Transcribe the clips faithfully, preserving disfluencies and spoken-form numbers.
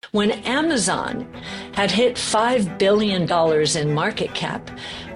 When Amazon had hit five billion dollars in market cap,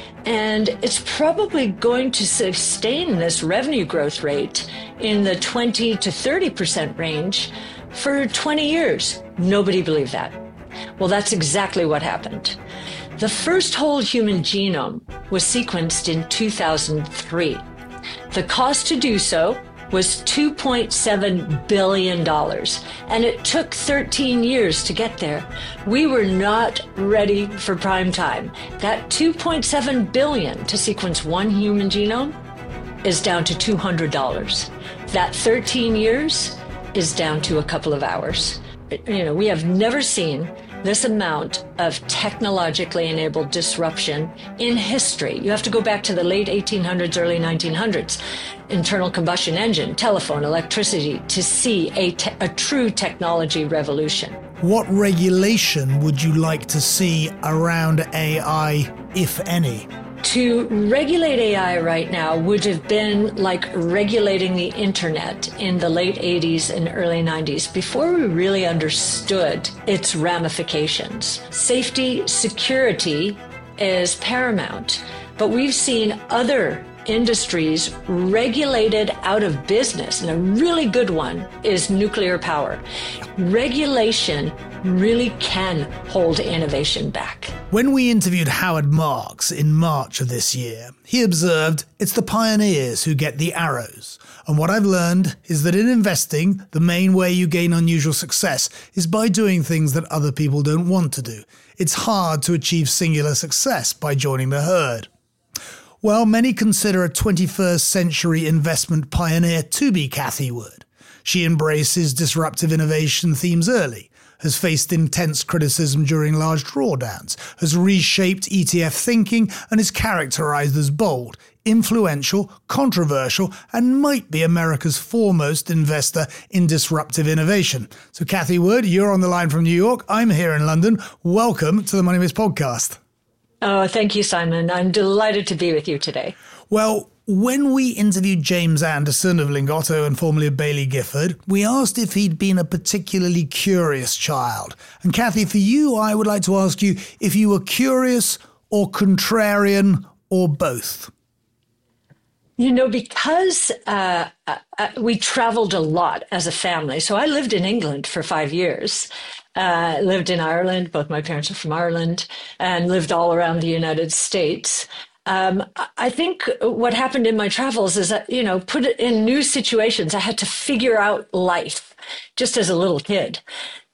and it's probably going to sustain this revenue growth rate in the twenty to thirty percent range for twenty years. Nobody believed that. Well, that's exactly what happened. The first whole human genome was sequenced in two thousand three. The cost to do so was two point seven billion dollars, and it took thirteen years to get there. We were not ready for prime time. That two point seven billion dollars to sequence one human genome is down to two hundred dollars. That thirteen years is down to a couple of hours. You know, we have never seen this amount of technologically enabled disruption in history. You have to go back to the late eighteen hundreds, early nineteen hundreds. Internal combustion engine, telephone, electricity, to see a, te- a true technology revolution. What regulation would you like to see around A I, if any? To regulate A I right now would have been like regulating the internet in the late eighties and early nineties, before we really understood its ramifications. Safety, security is paramount, but we've seen other industries regulated out of business, and a really good one is nuclear power. Regulation really can hold innovation back. When we interviewed Howard Marks in March of this year, he observed it's the pioneers who get the arrows. And what I've learned is that in investing, the main way you gain unusual success is by doing things that other people don't want to do. It's hard to achieve singular success by joining the herd. Well, many consider a twenty-first century investment pioneer to be Cathie Wood. She embraces disruptive innovation themes early, has faced intense criticism during large drawdowns, has reshaped E T F thinking, and is characterized as bold, influential, controversial, and might be America's foremost investor in disruptive innovation. So Cathie Wood, you're on the line from New York. I'm here in London. Welcome to the Money Biz podcast. Oh, thank you, Simon. I'm delighted to be with you today. Well, when we interviewed James Anderson of Lingotto and formerly of Baillie Gifford, we asked if he'd been a particularly curious child. And Cathie, for you, I would like to ask you if you were curious or contrarian or both. You know, because uh, uh, we traveled a lot as a family. So I lived in England for five years. Uh, lived in Ireland. Both my parents are from Ireland, and lived all around the United States. Um, I think what happened in my travels is that, you know, put it in new situations. I had to figure out life just as a little kid.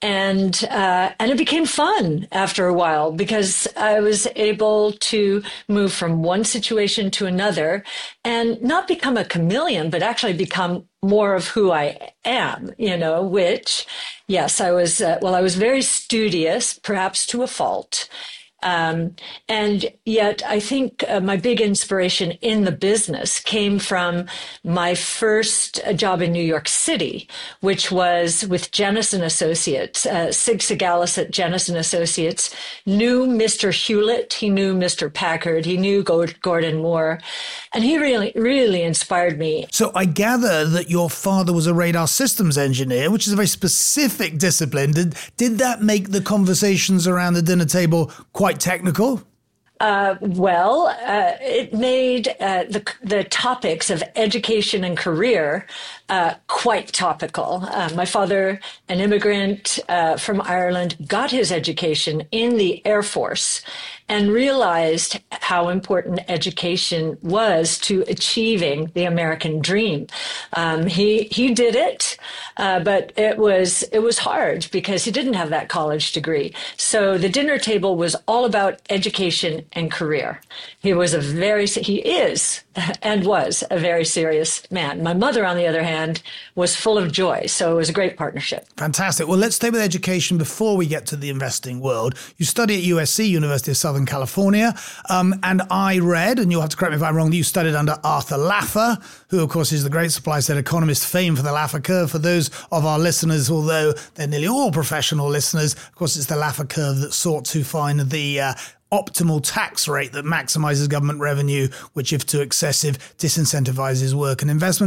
And uh, and it became fun after a while, because I was able to move from one situation to another and not become a chameleon, but actually become more of who I am, you know, which, yes, I was, uh, well, I was very studious, perhaps to a fault. Um, and yet I think uh, my big inspiration in the business came from my first job in New York City, which was with Jennison Associates. Uh, Sig Segalis at Jennison Associates knew Mister Hewlett. He knew Mister Packard. He knew Gordon Moore. And he really, really inspired me. So I gather that your father was a radar systems engineer, which is a very specific discipline. Did, did that make the conversations around the dinner table quite technical? Uh, well, uh, it made uh, the the topics of education and career uh, quite topical. Uh, my father, an immigrant uh, from Ireland, got his education in the Air Force and realized how important education was to achieving the American dream. Um, he he did it, uh, but it was it was hard because he didn't have that college degree. So the dinner table was all about education and career. He was a very he is and was a very serious man. My mother, on the other hand, was full of joy. So it was a great partnership. Fantastic. Well, let's stay with education before we get to the investing world. You study at U S C, University of Southern California, um, and I read, and you'll have to correct me if I'm wrong, that you studied under Arthur Laffer, who, of course, is the great supply-side economist famed for the Laffer curve. For those of our listeners, although they're nearly all professional listeners, of course, it's the Laffer curve that sought to find the uh, optimal tax rate that maximizes government revenue, which, if too excessive, disincentivizes work and investment.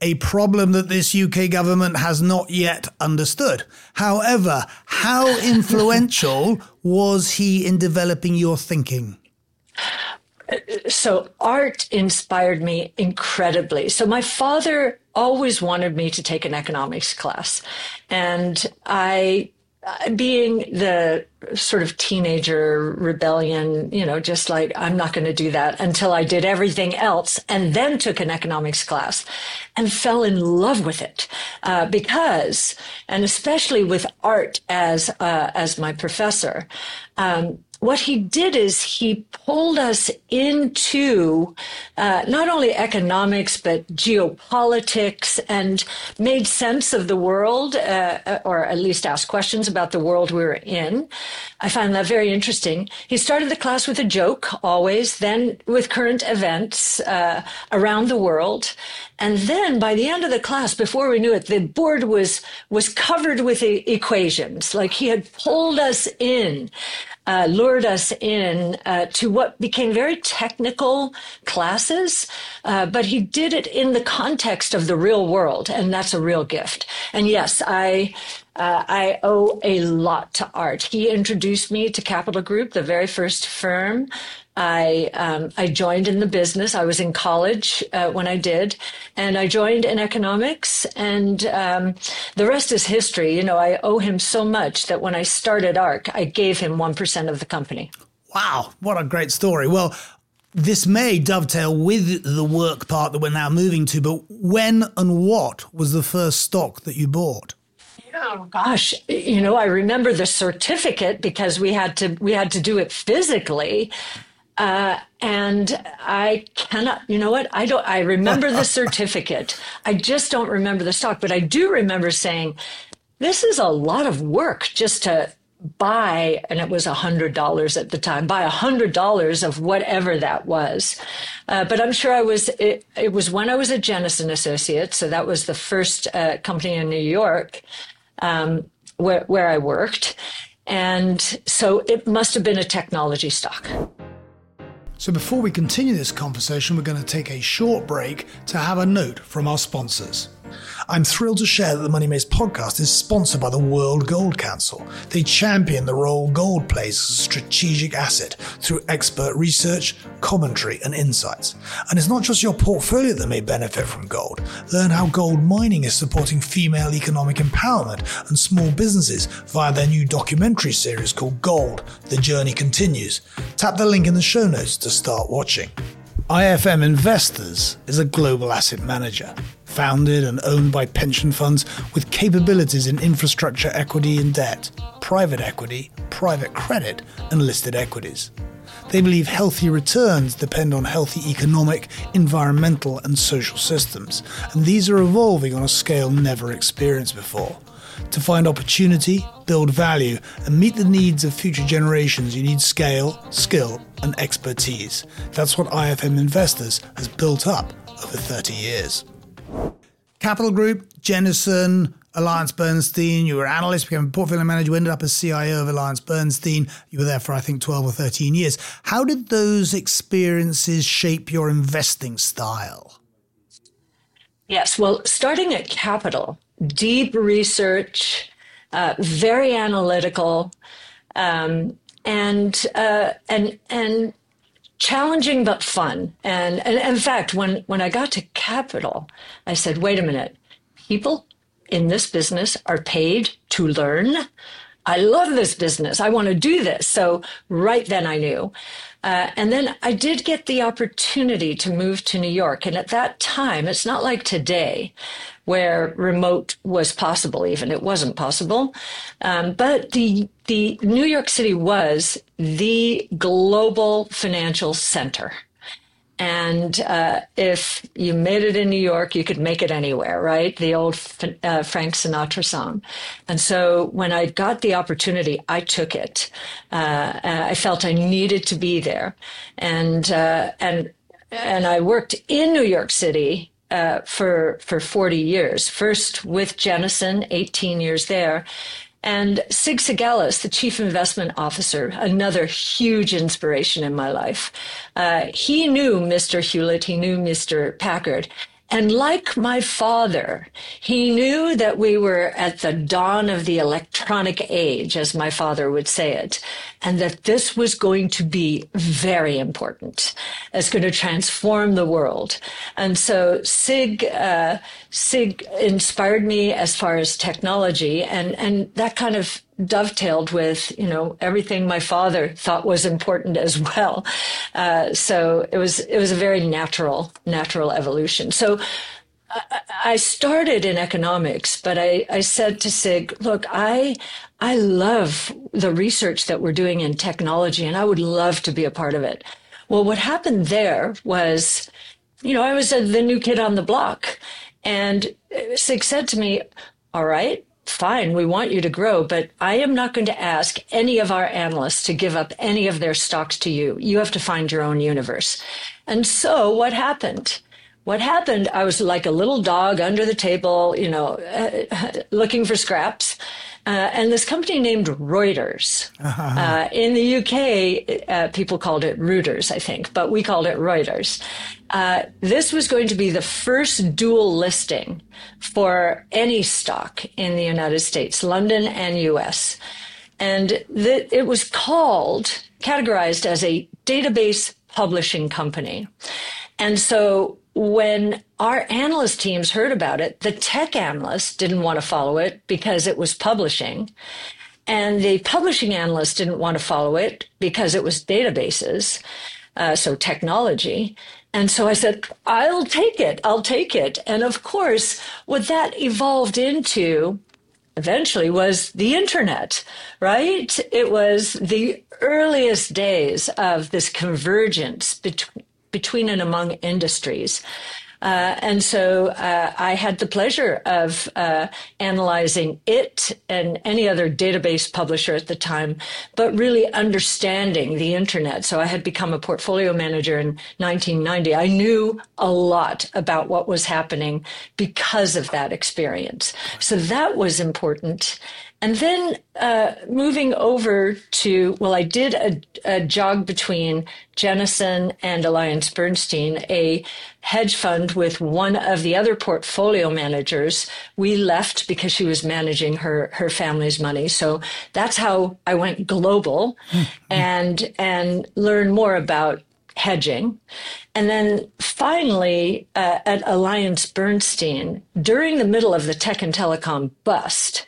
a problem that this U K government has not yet understood. However, how influential was he in developing your thinking? So art inspired me incredibly. So my father always wanted me to take an economics class. And I, being the sort of teenager rebellion, you know, just like, I'm not going to do that until I did everything else, and then took an economics class and fell in love with it. Uh, because, and especially with art as, uh, as my professor, um, what he did is he pulled us into uh, not only economics, but geopolitics, and made sense of the world, uh, or at least asked questions about the world we were in. I find that very interesting. He started the class with a joke, always, then with current events uh, around the world. And then by the end of the class, before we knew it, the board was was covered with e- equations. Like he had pulled us in. Uh, lured us in uh, to what became very technical classes, uh, but he did it in the context of the real world, and that's a real gift. And yes, I uh, I owe a lot to art. He introduced me to Capital Group, the very first firm. I um, I joined in the business. I was in college uh, when I did, and I joined in economics, and um, the rest is history. You know, I owe him so much that when I started ARC, I gave him one percent of the company. Wow, what a great story. Well, this may dovetail with the work part that we're now moving to, but when and what was the first stock that you bought? Oh gosh, you know, I remember the certificate because we had to we had to do it physically. Uh, and I cannot, you know what? I don't, I remember the certificate. I just don't remember the stock, but I do remember saying, this is a lot of work just to buy, and it was a hundred dollars at the time, buy a hundred dollars of whatever that was. Uh, but I'm sure I was, it, it was when I was at Jennison Associates. So that was the first uh, company in New York, um, where, where I worked. And so it must have been a technology stock. So before we continue this conversation, we're going to take a short break to have a note from our sponsors. I'm thrilled to share that the Money Maze podcast is sponsored by the World Gold Council. They champion the role gold plays as a strategic asset through expert research, commentary, and insights. And it's not just your portfolio that may benefit from gold. Learn how gold mining is supporting female economic empowerment and small businesses via their new documentary series called Gold: The Journey Continues. Tap the link in the show notes to start watching. I F M Investors is a global asset manager, founded and owned by pension funds with capabilities in infrastructure equity and debt, private equity, private credit, and listed equities. They believe healthy returns depend on healthy economic, environmental, and social systems, and these are evolving on a scale never experienced before. To find opportunity, build value, and meet the needs of future generations, you need scale, skill, and expertise. That's what I F M Investors has built up over thirty years. Capital Group, Jennison, AllianceBernstein, you were an analyst, became a portfolio manager, you ended up as C I O of AllianceBernstein. You were there for, I think, twelve or thirteen years. How did those experiences shape your investing style? Yes, well, starting at Capital, deep research, uh, very analytical, um, and uh, and and challenging but fun. And, and in fact, when when I got to Capital, I said, "Wait a minute, people in this business are paid to learn. I love this business. I want to do this." So right then I knew. Uh, and then I did get the opportunity to move to New York. And at that time, it's not like today where remote was possible even. It wasn't possible. Um, but the, the New York City was the global financial center. And uh, if you made it in New York, you could make it anywhere, right? The old uh, Frank Sinatra song. And so when I got the opportunity, I took it. Uh, I felt I needed to be there. And uh, and and I worked in New York City uh, for for forty years, first with Jennison, eighteen years there. And Sig Sigalis, the chief investment officer, another huge inspiration in my life. Uh, he knew Mister Hewlett, he knew Mister Packard, And like my father, he knew that we were at the dawn of the electronic age, as my father would say it, and that this was going to be very important. It's going to transform the world. And so SIG, uh, SIG inspired me as far as technology, and, and that kind of dovetailed with, you know, everything my father thought was important as well. Uh, so it was, it was a very natural, natural evolution. So I, I started in economics, but I, I said to SIG, look, I, I love the research that we're doing in technology, and I would love to be a part of it. Well, what happened there was, you know, I was the new kid on the block, and SIG said to me, all right, fine, we want you to grow, but I am not going to ask any of our analysts to give up any of their stocks to you. You have to find your own universe. And so what happened? What happened, I was like a little dog under the table, you know, uh, looking for scraps. Uh, and this company named Reuters. Uh-huh. Uh, in the U K, uh, people called it Reuters, I think, but we called it Reuters. Uh, this was going to be the first dual listing for any stock in the United States, London and U S. And th- it was called, categorized as a database publishing company. And so when our analyst teams heard about it, the tech analysts didn't want to follow it because it was publishing. And the publishing analysts didn't want to follow it because it was databases, uh, so technology. And so I said, I'll take it. I'll take it. And of course, what that evolved into eventually was the internet, right? It was the earliest days of this convergence between between and among industries. Uh, and so uh, I had the pleasure of uh, analyzing it and any other database publisher at the time, but really understanding the internet. So I had become a portfolio manager in nineteen ninety. I knew a lot about what was happening because of that experience. So that was important. And then uh, moving over to, well, I did a, a jog between Jennison and AllianceBernstein, a hedge fund with one of the other portfolio managers. We left because she was managing her, her family's money. So that's how I went global and, and learned more about hedging. And then finally, uh, at AllianceBernstein, during the middle of the tech and telecom bust,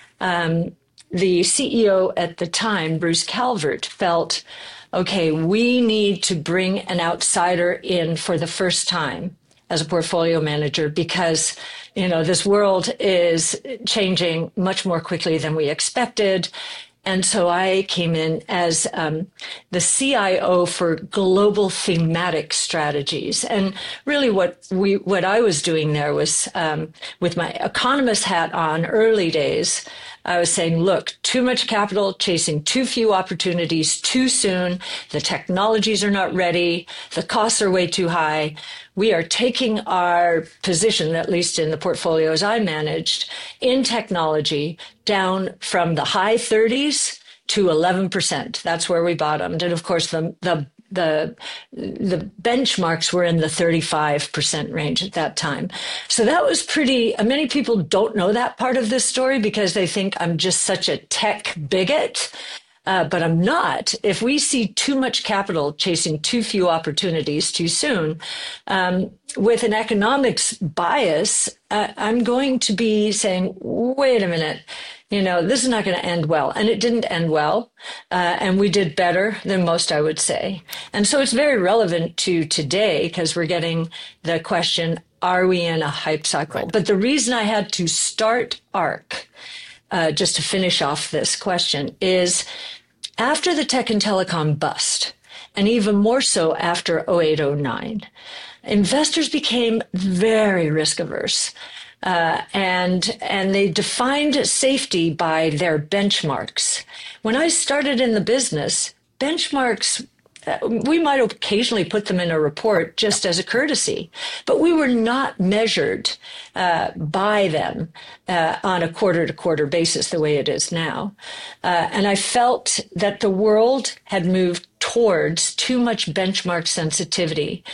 Um, the C E O at the time, Bruce Calvert, felt, okay, we need to bring an outsider in for the first time as a portfolio manager because, you know, this world is changing much more quickly than we expected. And so I came in as um, the C I O for global thematic strategies. And really what we what I was doing there was, um, with my economist hat on early days, I was saying, look, too much capital, chasing too few opportunities too soon. The technologies are not ready. The costs are way too high. We are taking our position, at least in the portfolios I managed, in technology down from the high thirties to eleven percent. That's where we bottomed. And of course, the, the The the benchmarks were in the thirty-five percent range at that time. So that was pretty, many people don't know that part of this story because they think I'm just such a tech bigot, uh, but I'm not. If we see too much capital chasing too few opportunities too soon, um, with an economics bias, uh, I'm going to be saying, wait a minute, you know, this is not going to end well. And it didn't end well. Uh, and we did better than most, I would say. And so it's very relevant to today because we're getting the question, are we in a hype cycle? Right. But the reason I had to start ARK, uh, just to finish off this question, is after the tech and telecom bust, and even more so after oh eight oh nine, investors became very risk averse. Uh, and and they defined safety by their benchmarks. When I started in the business, benchmarks, uh, we might occasionally put them in a report just as a courtesy, but we were not measured uh, by them uh, on a quarter-to-quarter basis the way it is now. Uh, and I felt that the world had moved towards too much benchmark sensitivity.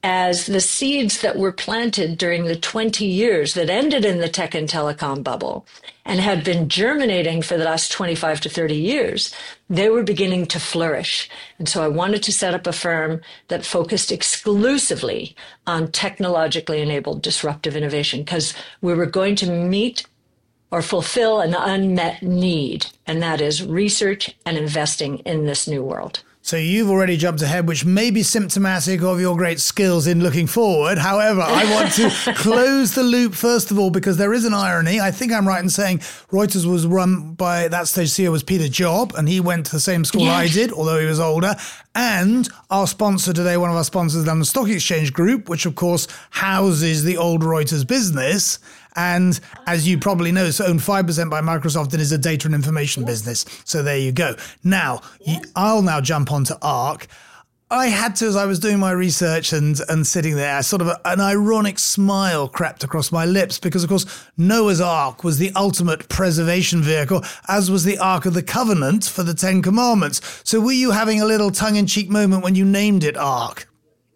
as the seeds that were planted during the twenty years that ended in the tech and telecom bubble and had been germinating for the last twenty-five to thirty years, they were beginning to flourish. And so I wanted to set up a firm that focused exclusively on technologically enabled disruptive innovation, because we were going to meet or fulfill an unmet need, and that is research and investing in this new world. So you've already jumped ahead, which may be symptomatic of your great skills in looking forward. However, I want to close the loop first of all, because there is an irony. I think I'm right in saying Reuters was run by, that stage C E O was Peter Job, and he went to the same school yeah. I did, although he was older. And our sponsor today, one of our sponsors, the London Stock Exchange Group, which of course houses the old Reuters business. And as you probably know, it's owned five percent by Microsoft and is a data and information business. So there you go. Now, I'll now jump onto ARK. I had to, as I was doing my research and, and sitting there, sort of a, an ironic smile crept across my lips because, of course, Noah's Ark was the ultimate preservation vehicle, as was the Ark of the Covenant for the Ten Commandments. So were you having a little tongue-in-cheek moment when you named it ARK?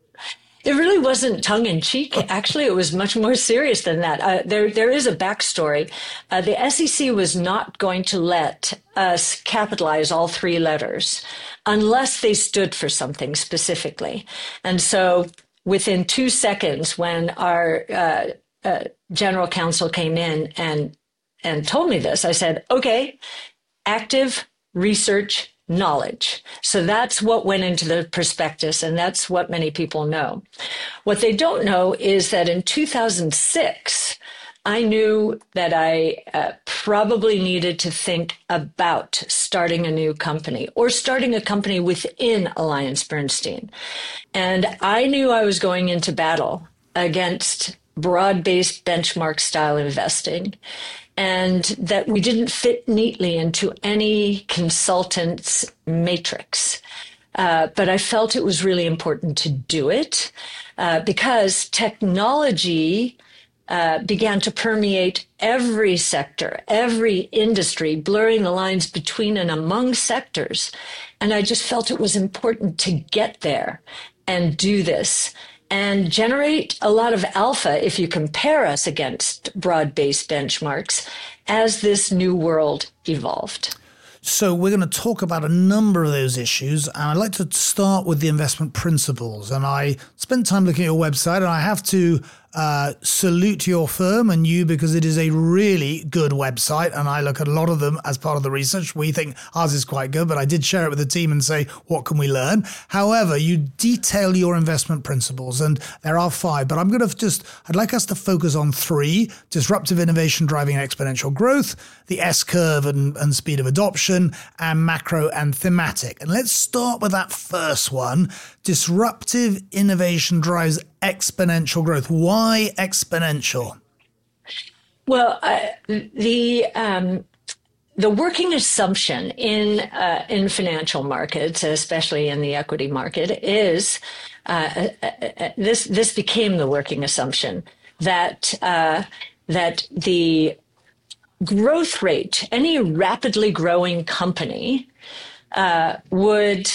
It really wasn't tongue-in-cheek. Actually, it was much more serious than that. Uh, there, there is a backstory. Uh, the S E C was not going to let us capitalize all three letters unless they stood for something specifically. And so within two seconds, when our uh, uh, general counsel came in and, and told me this, I said, okay, active research knowledge. So that's what went into the prospectus, and that's what many people know. What they don't know is that in two thousand six, I knew that I uh, probably needed to think about starting a new company or starting a company within AllianceBernstein. And I knew I was going into battle against broad-based benchmark style investing, and that we didn't fit neatly into any consultant's matrix. Uh, but I felt it was really important to do it uh, because technology uh, began to permeate every sector, every industry, blurring the lines between and among sectors. And I just felt it was important to get there and do this and generate a lot of alpha if you compare us against broad-based benchmarks as this new world evolved. So we're going to talk about a number of those issues, and I'd like to start with the investment principles. And I spent time looking at your website, and I have to uh, salute your firm and you, because it is a really good website, and I look at a lot of them as part of the research. We think ours is quite good, but I did share it with the team and say, what can we learn? However, you detail your investment principles, and there are five, but I'm going to just, I'd like us to focus on three: disruptive innovation driving exponential growth, the S-curve and, and speed of adoption, and macro and thematic. And let's start with that first one. Disruptive innovation drives exponential growth. Why exponential? Well, uh, the um, the working assumption in uh, in financial markets, especially in the equity market, is uh, uh, this this became the working assumption that uh, that the growth rate, any rapidly growing company uh, would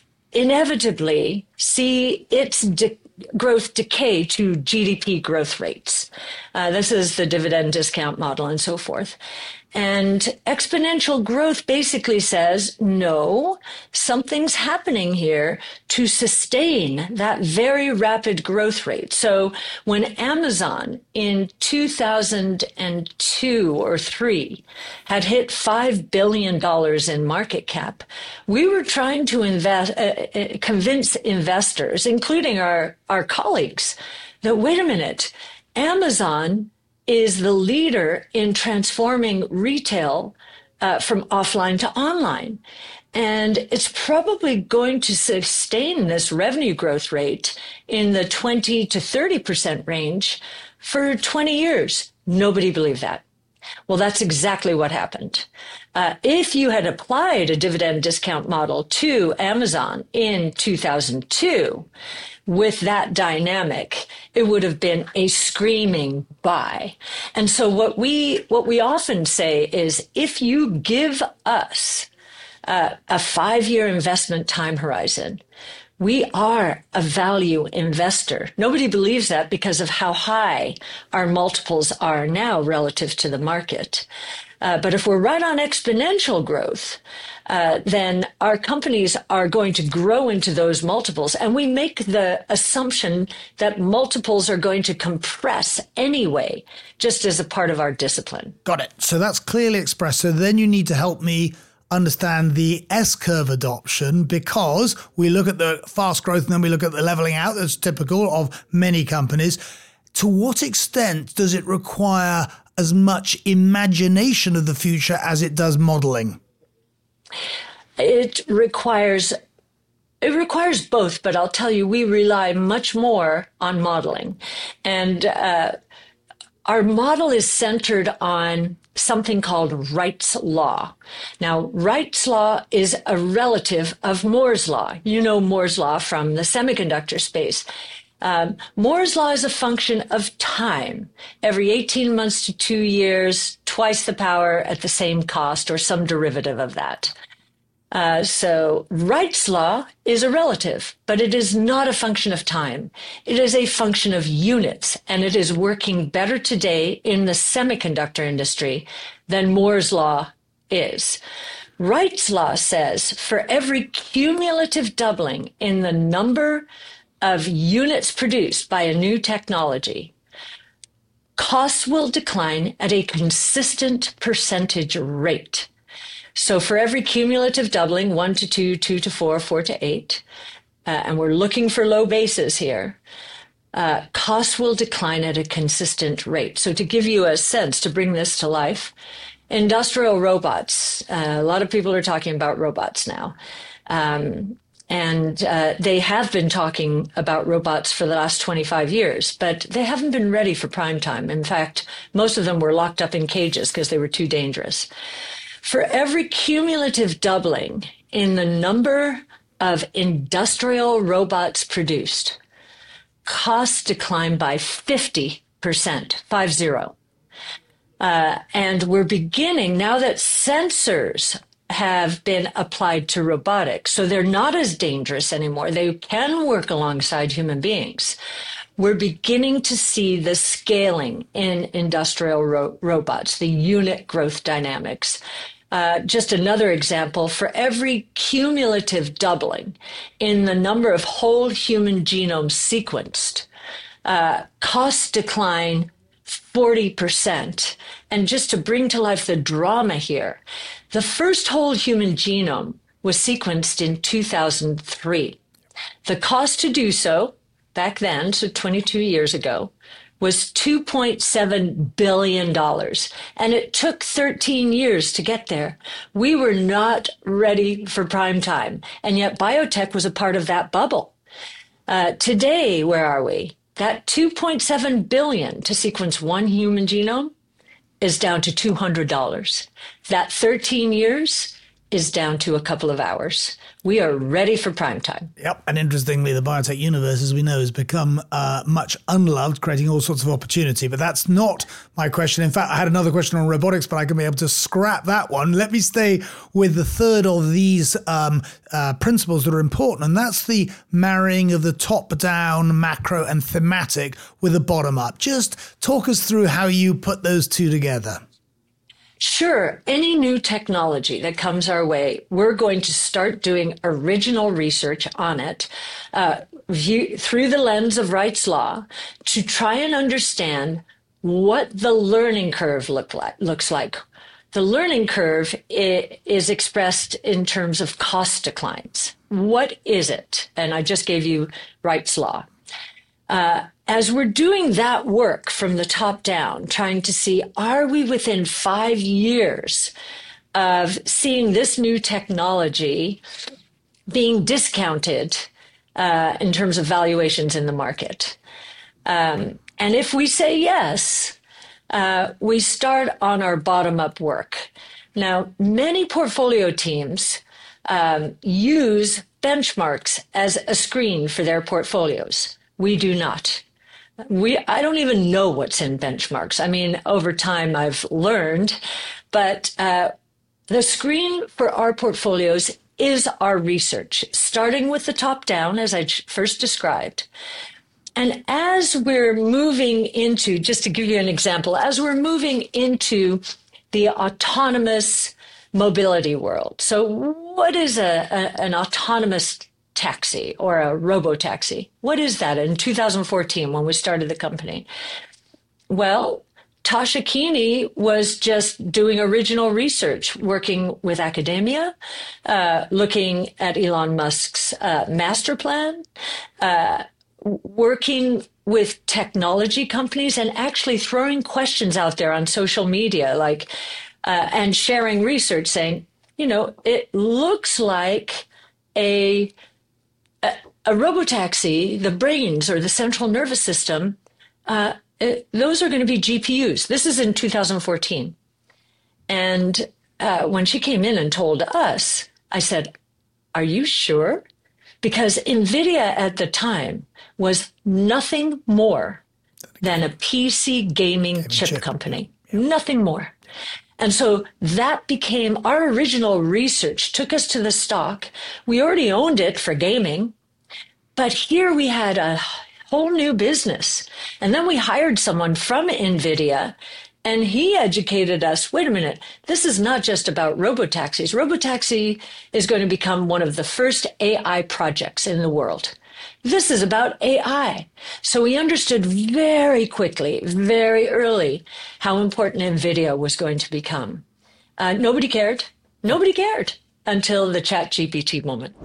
inevitably see its de- growth decay to G D P growth rates. Uh, this is the dividend discount model and so forth. And exponential growth basically says, no, something's happening here to sustain that very rapid growth rate. So when Amazon in two thousand two or three had hit five billion dollars in market cap, we were trying to invest, uh, convince investors, including our, our colleagues, that wait a minute, Amazon is the leader in transforming retail uh, from offline to online. And it's probably going to sustain this revenue growth rate in the twenty to thirty percent range for twenty years. Nobody believed that. Well, that's exactly what happened. Uh, if you had applied a dividend discount model to Amazon in two thousand two, with that dynamic, it would have been a screaming buy. And so what we what we often say is, if you give us uh, a five-year investment time horizon, We are a value investor. Nobody believes that because of how high our multiples are now relative to the market. Uh, but if we're right on exponential growth, uh, then our companies are going to grow into those multiples. And we make the assumption that multiples are going to compress anyway, just as a part of our discipline. Got it. So that's clearly expressed. So then you need to help me understand the S-curve adoption, because we look at the fast growth and then we look at the leveling out that's typical of many companies. To what extent does it require as much imagination of the future as it does modeling? It requires it requires both, but I'll tell you, we rely much more on modeling. And uh, our model is centered on something called Wright's Law. Now, Wright's Law is a relative of Moore's Law. You know Moore's Law from the semiconductor space. Um, Moore's Law is a function of time. Every eighteen months to two years, twice the power at the same cost, or some derivative of that. Uh, so Wright's Law is a relative, but it is not a function of time. It is a function of units, and it is working better today in the semiconductor industry than Moore's Law is. Wright's Law says for every cumulative doubling in the number of units produced by a new technology, costs will decline at a consistent percentage rate. So for every cumulative doubling, one to two, two to four, four to eight, uh, and we're looking for low bases here, uh, costs will decline at a consistent rate. So to give you a sense, to bring this to life, industrial robots, uh, a lot of people are talking about robots now. Um, And uh, they have been talking about robots for the last twenty-five years, but they haven't been ready for prime time. In fact, most of them were locked up in cages because they were too dangerous. For every cumulative doubling in the number of industrial robots produced, costs decline by fifty percent, five zero. Uh, and we're beginning, now that sensors have been applied to robotics, so they're not as dangerous anymore. They can work alongside human beings. We're beginning to see the scaling in industrial ro- robots, the unit growth dynamics. Uh, just another example, for every cumulative doubling in the number of whole human genomes sequenced, uh, costs decline forty percent. And just to bring to life the drama here, the first whole human genome was sequenced in two thousand three. The cost to do so back then, so twenty-two years ago, was two point seven billion dollars. And it took thirteen years to get there. We were not ready for prime time. And yet biotech was a part of that bubble. Uh, today, where are we? That two point seven billion dollars to sequence one human genome is down to two hundred dollars. That thirteen years is down to a couple of hours. We are ready for prime time. Yep. And interestingly, the biotech universe, as we know, has become uh, much unloved, creating all sorts of opportunity. But that's not my question. In fact, I had another question on robotics, but I can be able to scrap that one. Let me stay with the third of these um, uh, principles that are important, and that's the marrying of the top-down, macro, and thematic with the bottom-up. Just talk us through how you put those two together. Sure. Any new technology that comes our way, we're going to start doing original research on it uh, view, through the lens of Wright's Law to try and understand what the learning curve look like, looks like. The learning curve is expressed in terms of cost declines. What is it? And I just gave you Wright's Law. Uh, as we're doing that work from the top down, trying to see, are we within five years of seeing this new technology being discounted uh, in terms of valuations in the market? Um, and if we say yes, uh, we start on our bottom-up work. Now, many portfolio teams um, use benchmarks as a screen for their portfolios. We do not. We, I don't even know what's in benchmarks. I mean, over time I've learned, but uh, the screen for our portfolios is our research, starting with the top down, as I first described. And as we're moving into, just to give you an example, as we're moving into the autonomous mobility world. So what is a, a an autonomous taxi or a robo-taxi? What is that in two thousand fourteen when we started the company? Well, Tasha Keeney was just doing original research, working with academia, uh, looking at Elon Musk's uh, master plan, uh, working with technology companies and actually throwing questions out there on social media, like, uh, and sharing research saying, you know, it looks like a, a, a robotaxi, the brains or the central nervous system, uh, it, those are going to be G P Us. This is in two thousand fourteen. And uh, when she came in and told us, I said, are you sure? Because NVIDIA at the time was nothing more than a P C gaming, gaming chip, chip company, yeah. Yeah. Nothing more. And so that became our original research, took us to the stock. We already owned it for gaming, but here we had a whole new business. And then we hired someone from NVIDIA, and he educated us, wait a minute, this is not just about robotaxis. Robotaxi is going to become one of the first A I projects in the world. This is about A I. So we understood very quickly, very early, how important NVIDIA was going to become. Uh, nobody cared. Nobody cared until the ChatGPT moment.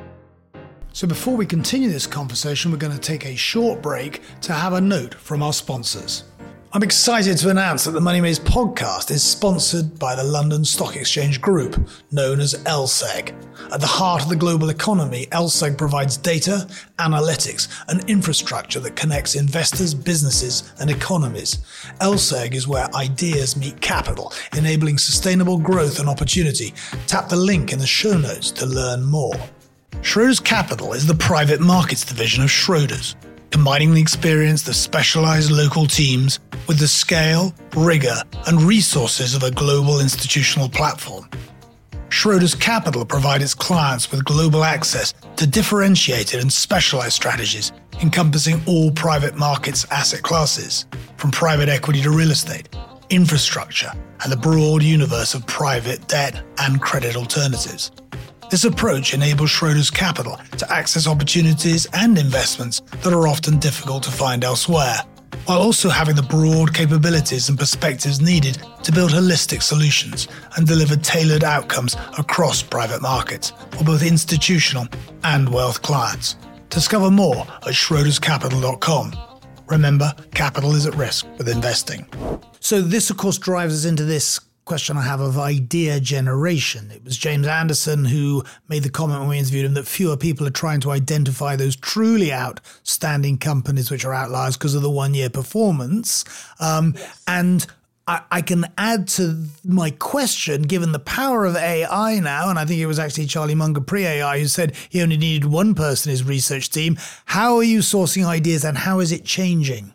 So before we continue this conversation, we're going to take a short break to have a note from our sponsors. I'm excited to announce that the Money Maze podcast is sponsored by the London Stock Exchange Group, known as L S E G. At the heart of the global economy, L S E G provides data, analytics, and infrastructure that connects investors, businesses, and economies. L S E G is where ideas meet capital, enabling sustainable growth and opportunity. Tap the link in the show notes to learn more. Schroders Capital is the private markets division of Schroders, combining the experience of specialized local teams with the scale, rigor, and resources of a global institutional platform. Schroders Capital provides its clients with global access to differentiated and specialized strategies encompassing all private markets asset classes, from private equity to real estate, infrastructure, and the broad universe of private debt and credit alternatives. This approach enables Schroders Capital to access opportunities and investments that are often difficult to find elsewhere, while also having the broad capabilities and perspectives needed to build holistic solutions and deliver tailored outcomes across private markets for both institutional and wealth clients. Discover more at schroders capital dot com. Remember, capital is at risk with investing. So this, of course, drives us into this question I have of idea generation. It was James Anderson who made the comment when we interviewed him that fewer people are trying to identify those truly outstanding companies which are outliers because of the one-year performance. Um, yes. And I, I can add to my question, given the power of A I now, and I think it was actually Charlie Munger pre-A I who said he only needed one person in his research team. How are you sourcing ideas and how is it changing?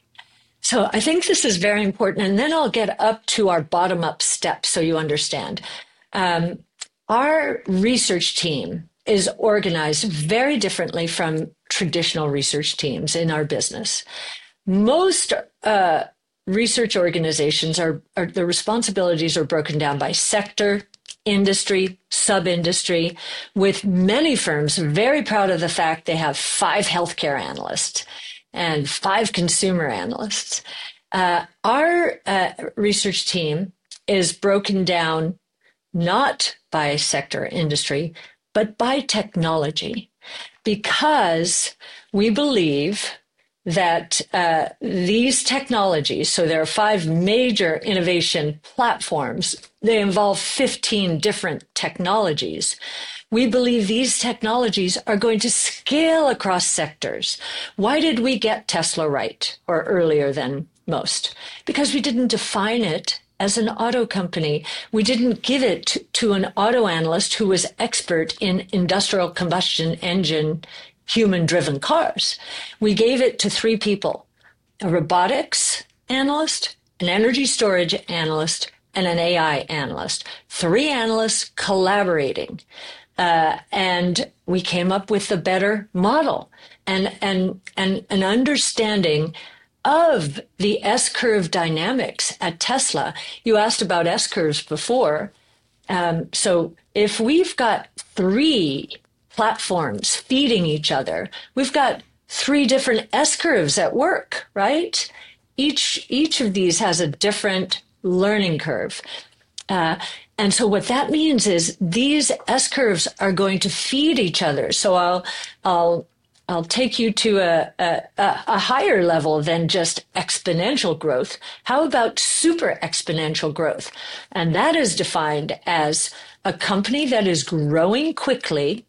So I think this is very important. And then I'll get up to our bottom-up steps so you understand. Um, our research team is organized very differently from traditional research teams in our business. Most uh, research organizations are, are, the responsibilities are broken down by sector, industry, sub-industry, with many firms very proud of the fact they have five healthcare analysts and five consumer analysts. Uh, our uh, research team is broken down not by sector industry, but by technology, because we believe that uh, these technologies, so there are five major innovation platforms, they involve fifteen different technologies. We believe these technologies are going to scale across sectors. Why did we get Tesla right, or earlier than most? Because we didn't define it as an auto company. We didn't give it to, to an auto analyst who was expert in industrial combustion engine, human-driven cars. We gave it to three people: a robotics analyst, an energy storage analyst, and an A I analyst. Three analysts collaborating. Uh, and we came up with a better model and, and, and an understanding of the S-curve dynamics at Tesla. You asked about S-curves before. Um, so if we've got three platforms feeding each other, we've got three different S-curves at work, right? Each, each of these has a different learning curve. Uh, and so what that means is these S-curves are going to feed each other. So I'll, I'll, I'll take you to a, a, a higher level than just exponential growth. How about super exponential growth? And that is defined as a company that is growing quickly,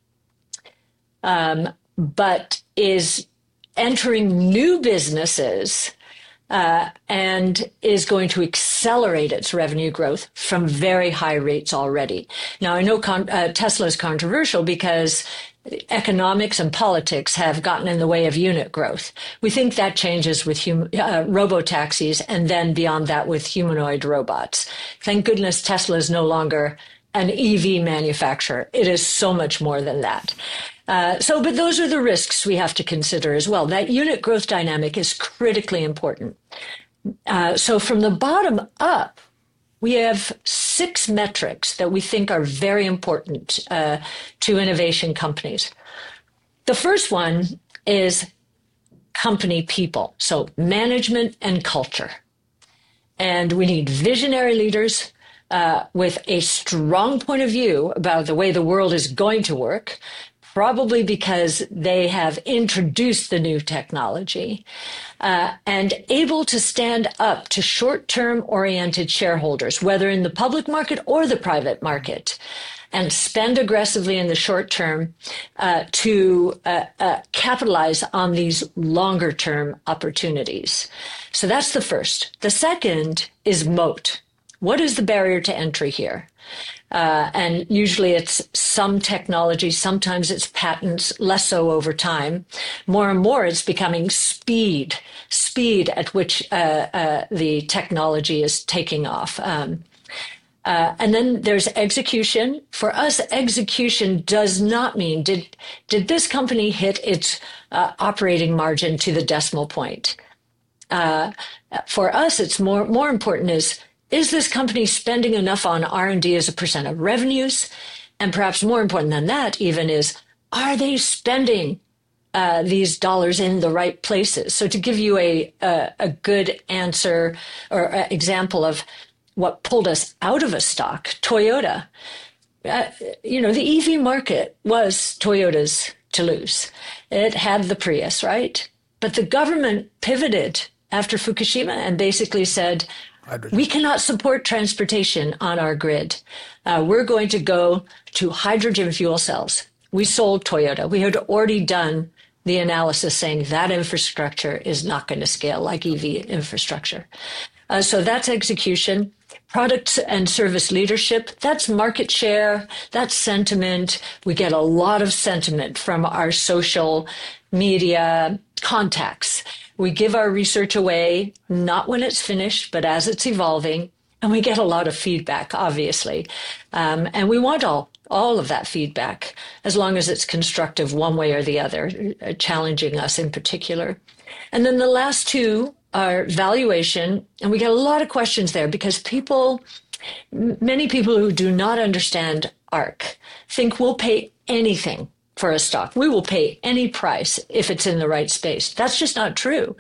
um, but is entering new businesses uh, and is going to accelerate its revenue growth from very high rates already. Now, I know con- uh, Tesla is controversial because economics and politics have gotten in the way of unit growth. We think that changes with hum- uh, robo-taxis and then beyond that with humanoid robots. Thank goodness Tesla is no longer an E V manufacturer. It is so much more than that. Uh, so, but those are the risks we have to consider as well. That unit growth dynamic is critically important. Uh, so from the bottom up, we have six metrics that we think are very important uh, to innovation companies. The first one is company people, so management and culture. And we need visionary leaders uh, with a strong point of view about the way the world is going to work, probably because they have introduced the new technology, uh, and able to stand up to short-term oriented shareholders, whether in the public market or the private market, and spend aggressively in the short term uh, to uh, uh, capitalize on these longer-term opportunities. So that's the first. The second is moat. What is the barrier to entry here? Uh, and usually it's some technology, sometimes it's patents, less so over time. More and more it's becoming speed, speed at which uh, uh, the technology is taking off. Um, uh, and then there's execution. For us, execution does not mean, did, did this company hit its uh, operating margin to the decimal point? Uh, for us, it's more, more important is, Is this company spending enough on R and D as a percent of revenues? And perhaps more important than that even is, are they spending uh, these dollars in the right places? So to give you a, a, a good answer or uh, example of what pulled us out of a stock, Toyota. Uh, you know, the E V market was Toyota's to lose. It had the Prius, right? But the government pivoted after Fukushima and basically said, Hydrogen. We cannot support transportation on our grid. Uh, we're going to go to hydrogen fuel cells. We sold Toyota. We had already done the analysis saying that infrastructure is not going to scale like E V infrastructure. Uh, so that's execution. Product and service leadership, that's market share, that's sentiment. We get a lot of sentiment from our social media contacts. We give our research away, not when it's finished, but as it's evolving. And we get a lot of feedback, obviously. Um, and we want all, all of that feedback, as long as it's constructive one way or the other, challenging us in particular. And then the last two are valuation. And we get a lot of questions there because people, many people who do not understand ARK think we'll pay anything for a stock. We will pay any price if it's in the right space. That's just not true.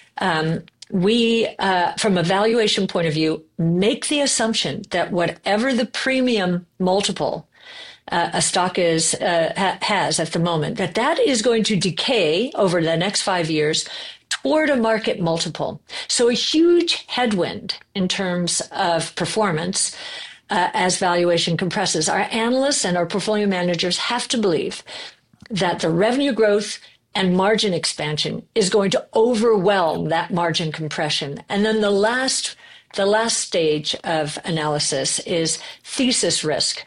Um, we, uh, from a valuation point of view, make the assumption that whatever the premium multiple uh, a stock is uh, ha- has at the moment, that that is going to decay over the next five years toward a market multiple. So a huge headwind in terms of performance Uh, as valuation compresses. Our analysts and our portfolio managers have to believe that the revenue growth and margin expansion is going to overwhelm that margin compression. And then the last, the last stage of analysis is thesis risk.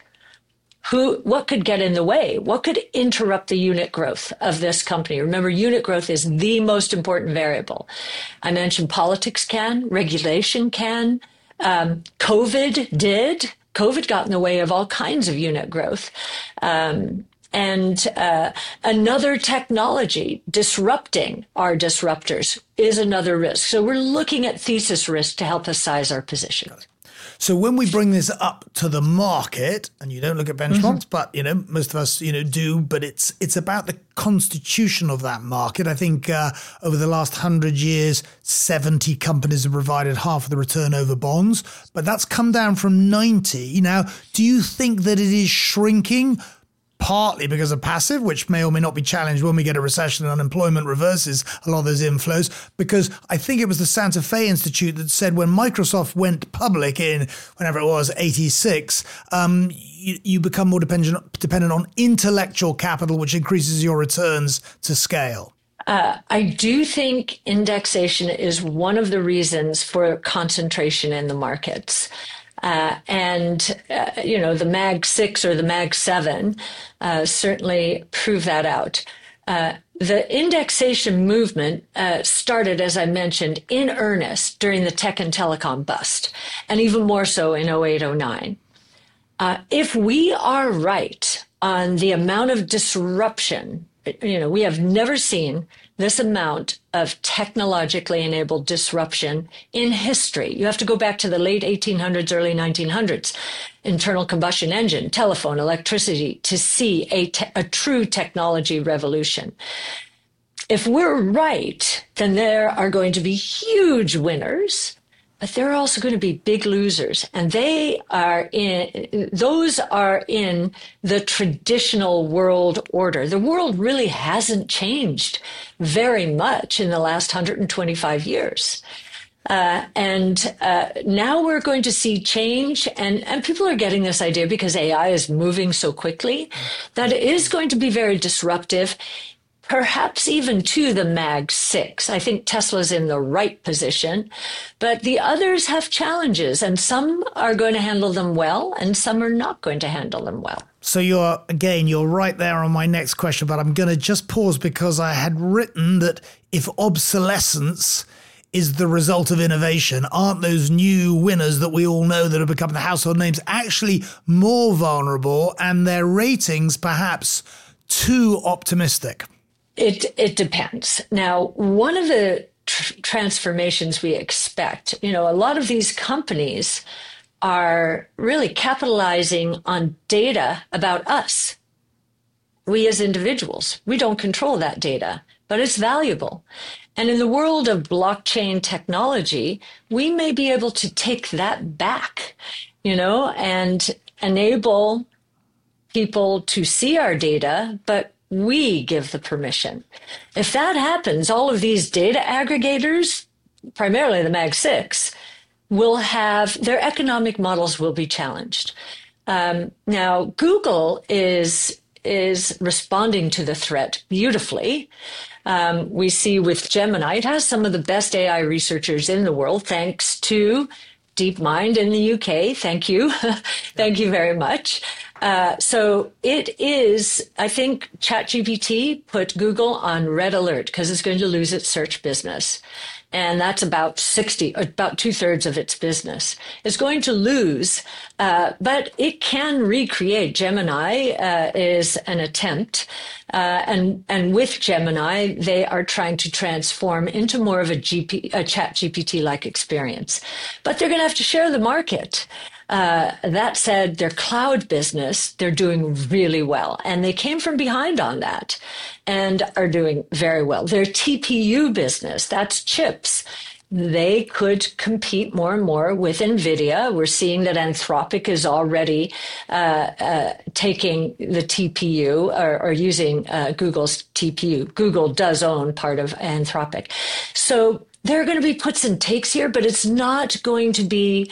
Who, what could get in the way? What could interrupt the unit growth of this company? Remember, unit growth is the most important variable. I mentioned politics can, regulation can, Um, COVID did, COVID got in the way of all kinds of unit growth. Um, and uh, another technology disrupting our disruptors is another risk. So we're looking at thesis risk to help us size our position. So when we bring this up to the market, and you don't look at benchmarks, mm-hmm. but you know most of us you know do, but it's it's about the constitution of that market. I think uh, over the last hundred years, seventy companies have provided half of the return over bonds, but that's come down from ninety. Now, do you think that it is shrinking? Partly because of passive, which may or may not be challenged when we get a recession and unemployment reverses a lot of those inflows. Because I think it was the Santa Fe Institute that said when Microsoft went public in whenever it was, eighty-six, um, you, you become more dependent, dependent on intellectual capital, which increases your returns to scale. Uh, I do think indexation is one of the reasons for concentration in the markets. Uh, and, uh, you know, the Mag six or the Mag seven uh, certainly prove that out. Uh, the indexation movement uh, started, as I mentioned, in earnest during the tech and telecom bust, and even more so in oh eight, oh nine. Uh, if we are right on the amount of disruption, you know, we have never seen this amount of technologically enabled disruption in history. You have to go back to the late eighteen hundreds, early nineteen hundreds, internal combustion engine, telephone, electricity, to see a, te- a true technology revolution. If we're right, then there are going to be huge winners, but there are also going to be big losers. And they are in, those are in the traditional world order. The world really hasn't changed very much in the last one hundred twenty-five years. Uh, and uh, now we're going to see change, and, and people are getting this idea because A I is moving so quickly that it is going to be very disruptive. Perhaps even to the Mag six. I think Tesla's in the right position, but the others have challenges, and some are going to handle them well, and some are not going to handle them well. So you're, again, you're right there on my next question, but I'm going to just pause because I had written that if obsolescence is the result of innovation, aren't those new winners that we all know that have become the household names actually more vulnerable, and their ratings perhaps too optimistic? It it depends. Now, one of the tr- transformations we expect, you know, a lot of these companies are really capitalizing on data about us. We as individuals, we don't control that data, but it's valuable. And in the world of blockchain technology, we may be able to take that back, you know, and enable people to see our data, but we give the permission. If that happens, all of these data aggregators, primarily the Mag six, will have their economic models will be challenged. Um, now, Google is is responding to the threat beautifully. Um, we see with Gemini, it has some of the best A I researchers in the world, thanks to DeepMind in the U K. Thank you. Thank you very much. Uh, so it is, I think ChatGPT put Google on red alert because it's going to lose its search business. And that's about sixty, about two thirds of its business. It's going to lose, uh, but it can recreate. Gemini uh, is an attempt. Uh, and, and with Gemini, they are trying to transform into more of a, G P, a ChatGPT-like experience. But they're going to have to share the market. Uh, that said, their cloud business, they're doing really well. And they came from behind on that and are doing very well. Their T P U business, that's chips. They could compete more and more with NVIDIA. We're seeing that Anthropic is already uh, uh, taking the T P U or, or using uh, Google's T P U. Google does own part of Anthropic. So there are going to be puts and takes here, but it's not going to be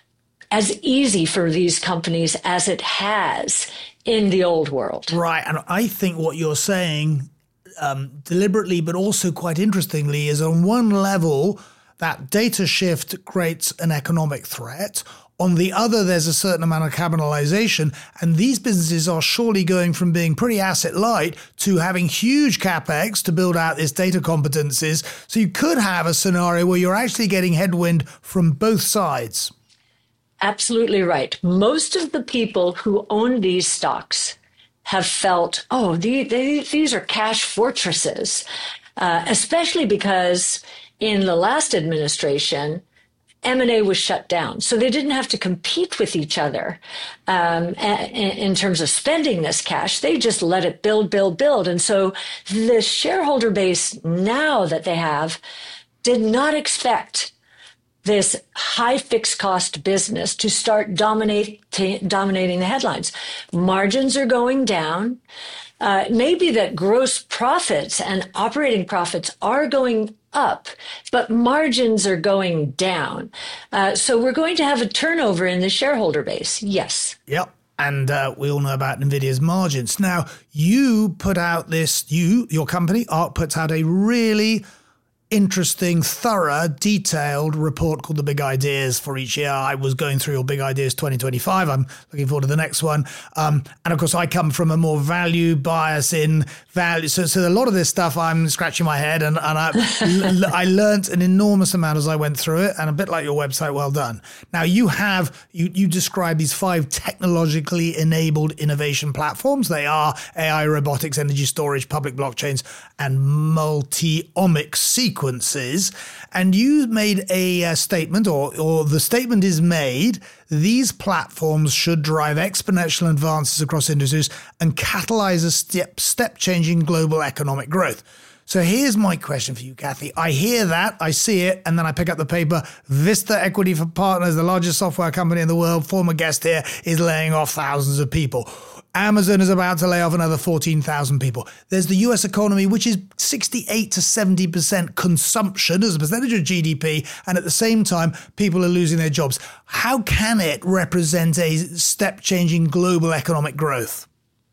as easy for these companies as it has in the old world. Right. And I think what you're saying um, deliberately, but also quite interestingly, is on one level, that data shift creates an economic threat. On the other, there's a certain amount of capitalization. And these businesses are surely going from being pretty asset light to having huge capex to build out this data competencies. So you could have a scenario where you're actually getting headwind from both sides. absolutely right. Most of the people who own these stocks have felt, oh, the, they, these are cash fortresses, uh, especially because in the last administration, M and A was shut down. So they didn't have to compete with each other um, in terms of spending this cash. They just let it build, build, build. And so the shareholder base now that they have did not expect this high fixed cost business to start dominate, dominating the headlines. Margins are going down. Uh, maybe that gross profits and operating profits are going up, but margins are going down. Uh, so we're going to have a turnover in the shareholder base. Yes. Yep. And uh, we all know about NVIDIA's margins. Now, you put out this, you, your company, ARK, puts out a really interesting, thorough, detailed report called The Big Ideas for each year. I was going through your Big Ideas twenty twenty-five. I'm looking forward to the next one. Um, and of course, I come from a more value bias in value. So, so a lot of this stuff, I'm scratching my head, and, and I, I learned an enormous amount as I went through it, and a bit like your website, well done. Now, you have, you, you describe these five technologically enabled innovation platforms. They are A I, robotics, energy storage, public blockchains, and multi-omics sequences. And you made a uh, statement, or, or the statement is made, these platforms should drive exponential advances across industries and catalyze a step, step-changing global economic growth. So here's my question for you, Kathy. I hear that, I see it, and then I pick up the paper. Vista Equity for Partners, the largest software company in the world, former guest here, is laying off thousands of people. Amazon is about to lay off another fourteen thousand people. There's the U S economy, which is sixty-eight to seventy percent consumption as a percentage of G D P, and at the same time, people are losing their jobs. How can it represent a step-changing global economic growth?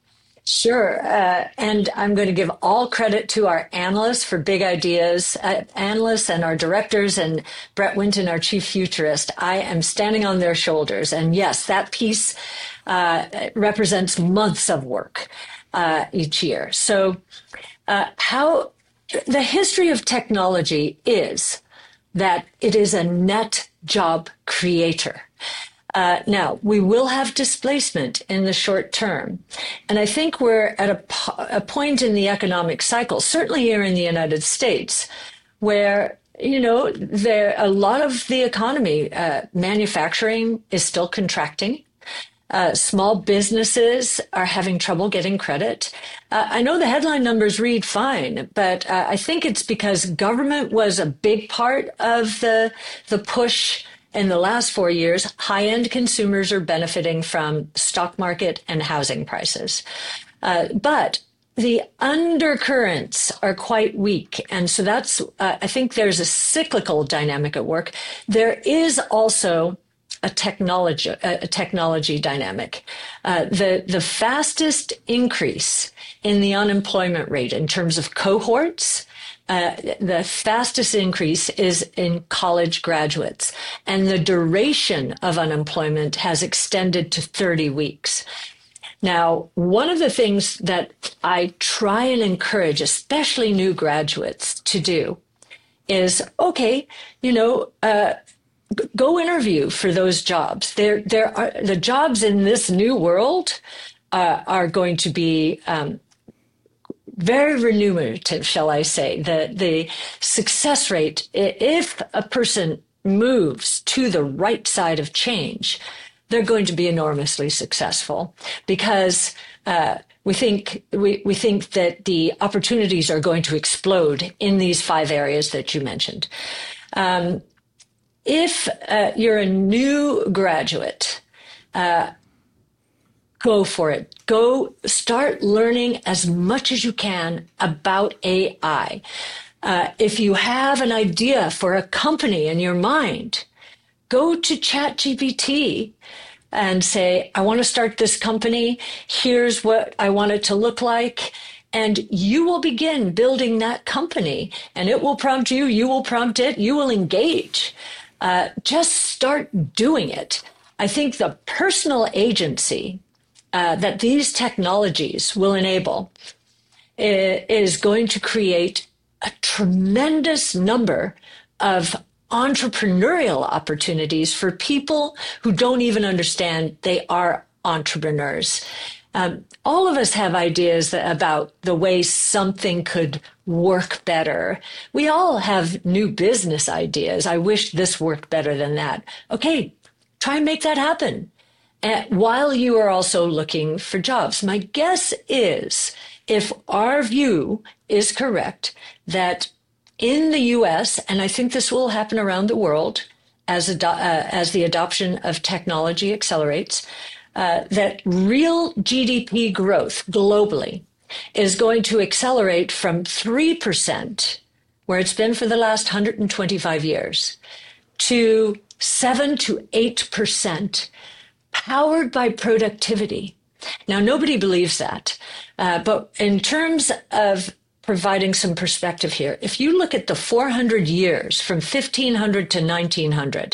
Sure. Uh, and I'm going to give all credit to our analysts for Big Ideas, uh, analysts and our directors, and Brett Winton, our chief futurist. I am standing on their shoulders. And yes, that piece uh, represents months of work uh, each year. So uh, how the history of technology is that it is a net job creator. Uh, now, we will have displacement in the short term. And I think we're at a, po- a point in the economic cycle, certainly here in the United States, where, you know, there a lot of the economy, uh, manufacturing is still contracting. Uh, small businesses are having trouble getting credit. Uh, I know the headline numbers read fine, but uh, I think it's because government was a big part of the the push. In the last four years, high-end consumers are benefiting from stock market and housing prices. Uh, but the undercurrents are quite weak. And so that's, uh, I think there's a cyclical dynamic at work. There is also a technology, a technology dynamic. Uh, the, the fastest increase in the unemployment rate in terms of cohorts, Uh, the fastest increase is in college graduates, and the duration of unemployment has extended to thirty weeks. Now, one of the things that I try and encourage, especially new graduates, to do is, okay, you know, uh, go interview for those jobs. There, there are the jobs in this new world uh, are going to be um, very remunerative, shall I say. The the success rate, if a person moves to the right side of change, they're going to be enormously successful, because uh, we think we, we think that the opportunities are going to explode in these five areas that you mentioned. Um, if uh, you're a new graduate, uh, go for it. Go start learning as much as you can about A I. Uh, if you have an idea for a company in your mind, go to ChatGPT and say, I want to start this company. Here's what I want it to look like. And you will begin building that company, and it will prompt you. You will prompt it. You will engage. Uh, just start doing it. I think the personal agency Uh, that these technologies will enable is going to create a tremendous number of entrepreneurial opportunities for people who don't even understand they are entrepreneurs. Um, all of us have ideas that, about the way something could work better. We all have new business ideas. I wish this worked better than that. Okay, try and make that happen. Uh, while you are also looking for jobs. My guess is, if our view is correct, that in the U S, and I think this will happen around the world as, ado- uh, as the adoption of technology accelerates, uh, that real G D P growth globally is going to accelerate from three percent, where it's been for the last one hundred twenty-five years, to seven to eight percent, powered by productivity. Now, nobody believes that. Uh, but in terms of providing some perspective here, if you look at the four hundred years from fifteen hundred to nineteen hundred,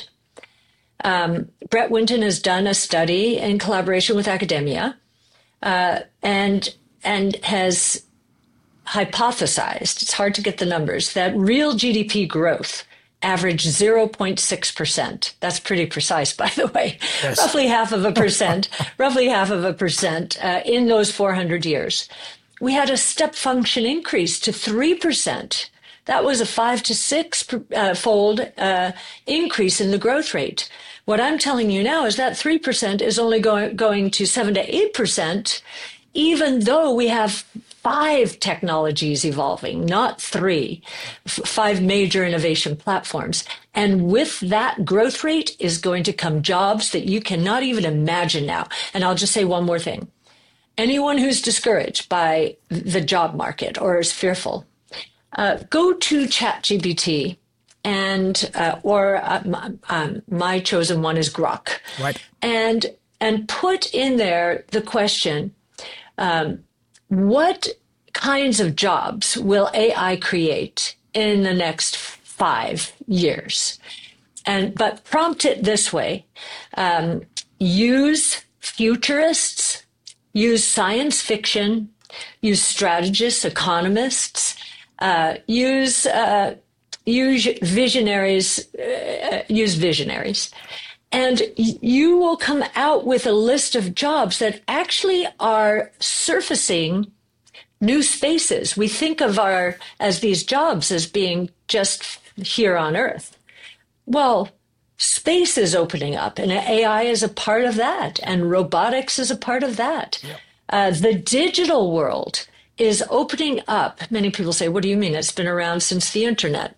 um, Brett Winton has done a study in collaboration with academia uh, and, and has hypothesized, it's hard to get the numbers, that real G D P growth average zero point six percent. That's pretty precise, by the way. Yes. Roughly half of a percent, roughly half of a percent uh, in those four hundred years. We had a step function increase to three percent. That was a five to six uh, fold uh, increase in the growth rate. What I'm telling you now is that three percent is only going, going to seven to eight percent, even though we have five technologies evolving, not three, f- five major innovation platforms. And with that growth rate is going to come jobs that you cannot even imagine now. And I'll just say one more thing. Anyone who's discouraged by the job market or is fearful, uh, go to ChatGPT and, uh, or uh, um, my chosen one is Grok. Right. And, and put in there the question, um, what kinds of jobs will A I create in the next five years? And but prompt it this way: um, use futurists, use science fiction, use strategists, economists, uh, use uh, use visionaries, uh, use visionaries. And you will come out with a list of jobs that actually are surfacing new spaces. We think of our, as these jobs as being just here on Earth. Well, space is opening up, and A I is a part of that, and robotics is a part of that. Yep. Uh, the digital world is opening up. Many people say, what do you mean? It's been around since the internet.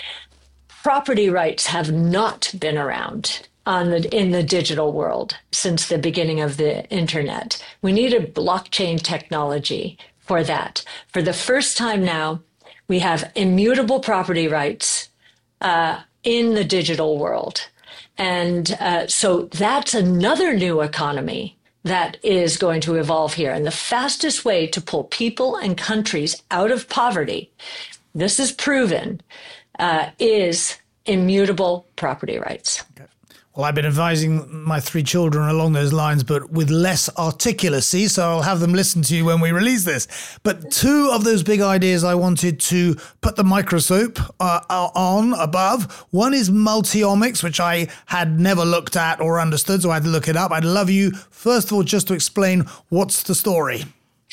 Property rights have not been around on the, in the digital world since the beginning of the internet. We need a blockchain technology for that. For the first time now, we have immutable property rights uh, in the digital world. And uh, so that's another new economy that is going to evolve here. And the fastest way to pull people and countries out of poverty, this is proven, uh, is immutable property rights. Okay. Well, I've been advising my three children along those lines, but with less articulacy, so I'll have them listen to you when we release this. But two of those big ideas I wanted to put the microscope uh, on above. One is multiomics, which I had never looked at or understood, so I had to look it up. I'd love you, first of all, just to explain what's the story.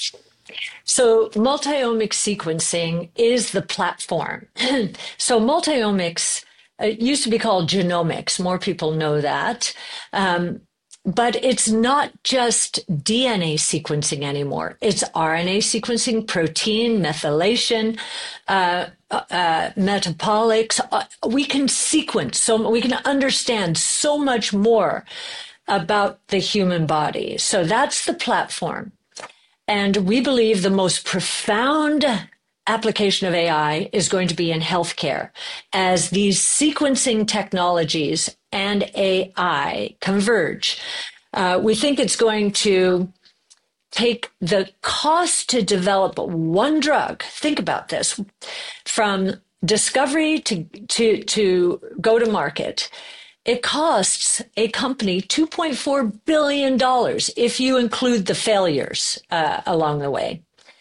So multiomics sequencing is the platform. So multiomics, it used to be called genomics. More people know that. Um, but it's not just D N A sequencing anymore. It's R N A sequencing, protein, methylation, uh, uh, metabolics. Uh, we can sequence, so we can understand so much more about the human body. So that's the platform. And we believe the most profound application of A I is going to be in healthcare, as these sequencing technologies and A I converge. Uh, we think it's going to take the cost to develop one drug. Think about this: from discovery to to to go to market. It costs a company two point four billion dollars if you include the failures uh, along the way.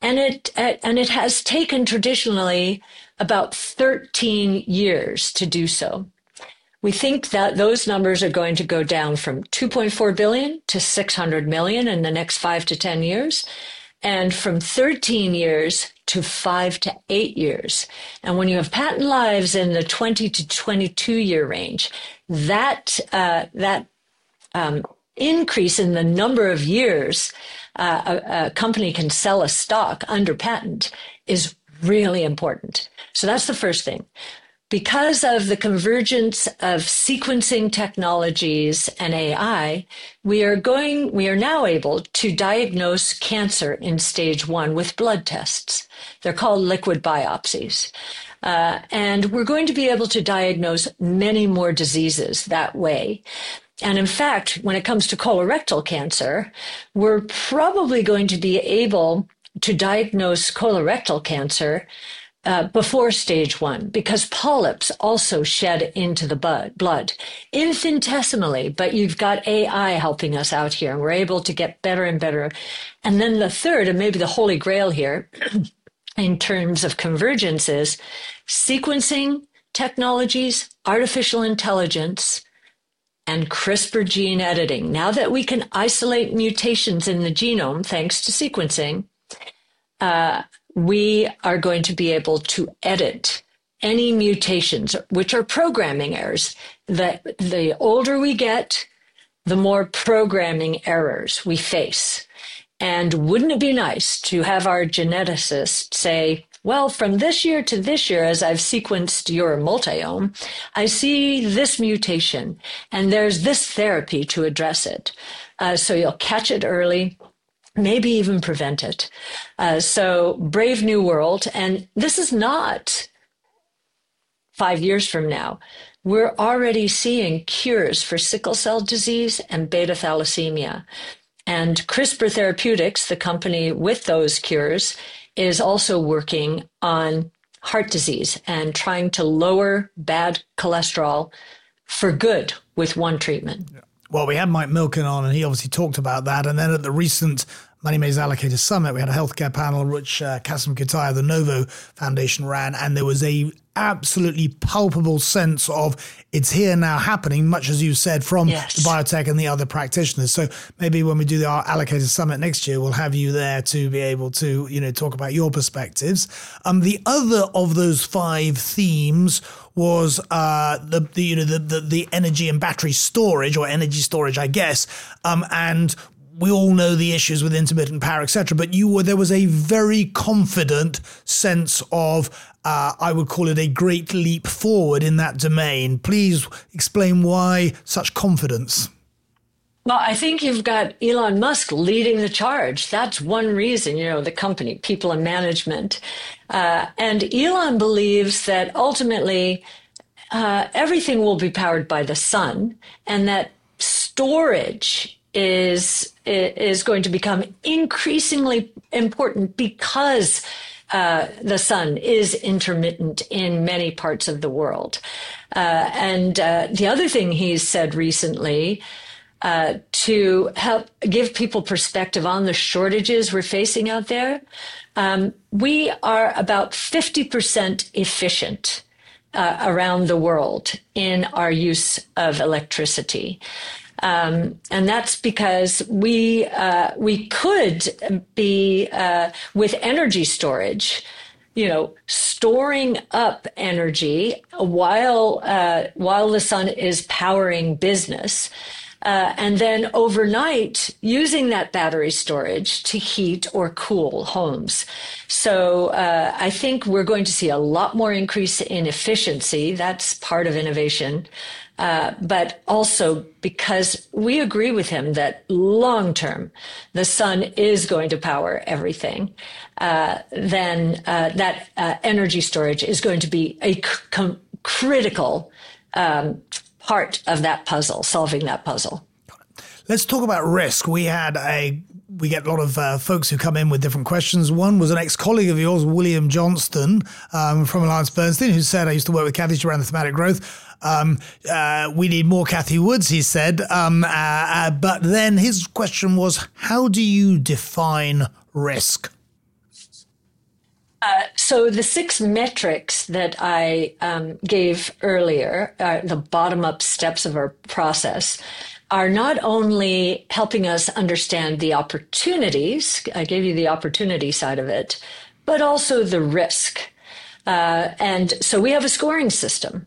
And it, and it has taken traditionally about thirteen years to do so. We think that those numbers are going to go down from two point four billion to six hundred million in the next five to ten years, and from thirteen years to five to eight years. And when you have patent lives in the twenty to twenty-two year range, that, uh, that, um, increase in the number of years uh, a, a company can sell a stock under patent is really important. So that's the first thing. Because of the convergence of sequencing technologies and A I, we are going, we are now able to diagnose cancer in stage one with blood tests. They're called liquid biopsies. Uh, and we're going to be able to diagnose many more diseases that way. And in fact, when it comes to colorectal cancer, we're probably going to be able to diagnose colorectal cancer uh, before stage one, because polyps also shed into the blood infinitesimally, but you've got A I helping us out here, and we're able to get better and better. And then the third, and maybe the holy grail here, in terms of convergence, is sequencing technologies, artificial intelligence, and CRISPR gene editing. Now that we can isolate mutations in the genome thanks to sequencing, uh, we are going to be able to edit any mutations, which are programming errors. The, the older we get, the more programming errors we face. And wouldn't it be nice to have our geneticist say, well, from this year to this year, as I've sequenced your multiome, I see this mutation, and there's this therapy to address it. Uh, so you'll catch it early, maybe even prevent it. Uh, so brave new world. And this is not five years from now. We're already seeing cures for sickle cell disease and beta thalassemia. And CRISPR Therapeutics, the company with those cures, is also working on heart disease and trying to lower bad cholesterol for good with one treatment. Yeah. Well, we had Mike Milken on, and he obviously talked about that. And then at the recent Money Maze Allocator Summit, we had a healthcare panel, which uh, Kasim Kitaev, the Novo Foundation, ran, and there was a absolutely palpable sense of it's here now happening, much as you said, from yes. the biotech and the other practitioners. So maybe when we do our Allocator Summit next year, we'll have you there to be able to, you know, talk about your perspectives. Um, the other of those five themes was uh, the, the you know the, the the energy and battery storage, or energy storage, I guess, um, and we all know the issues with intermittent power, et cetera. But you were there was a very confident sense of, uh, I would call it a great leap forward in that domain. Please explain why such confidence. Well, I think you've got Elon Musk leading the charge. That's one reason, you know, the company, people and management. Uh, and Elon believes that ultimately uh, everything will be powered by the sun, and that storage is is going to become increasingly important because uh, the sun is intermittent in many parts of the world. Uh, and uh, the other thing he's said recently, uh, to help give people perspective on the shortages we're facing out there, um, we are about fifty percent efficient uh, around the world in our use of electricity. Um, and that's because we uh, we could be uh, with energy storage, you know, storing up energy while uh, while the sun is powering business, uh, and then overnight using that battery storage to heat or cool homes. So uh, I think we're going to see a lot more increase in efficiency. That's part of innovation. Uh, but also because we agree with him that long term, the sun is going to power everything, uh, then uh, that uh, energy storage is going to be a c- critical um, part of that puzzle, solving that puzzle. Let's talk about risk. We had a we get a lot of uh, folks who come in with different questions. One was an ex-colleague of yours, William Johnston, um, from AllianceBernstein, who said, I used to work with Kathy, she ran the thematic growth. Um, uh, we need more Kathy Woods, he said. Um, uh, uh, but then his question was, how do you define risk? Uh, so the six metrics that I um, gave earlier, uh, the bottom-up steps of our process, are not only helping us understand the opportunities, I gave you the opportunity side of it, but also the risk. Uh, and so we have a scoring system.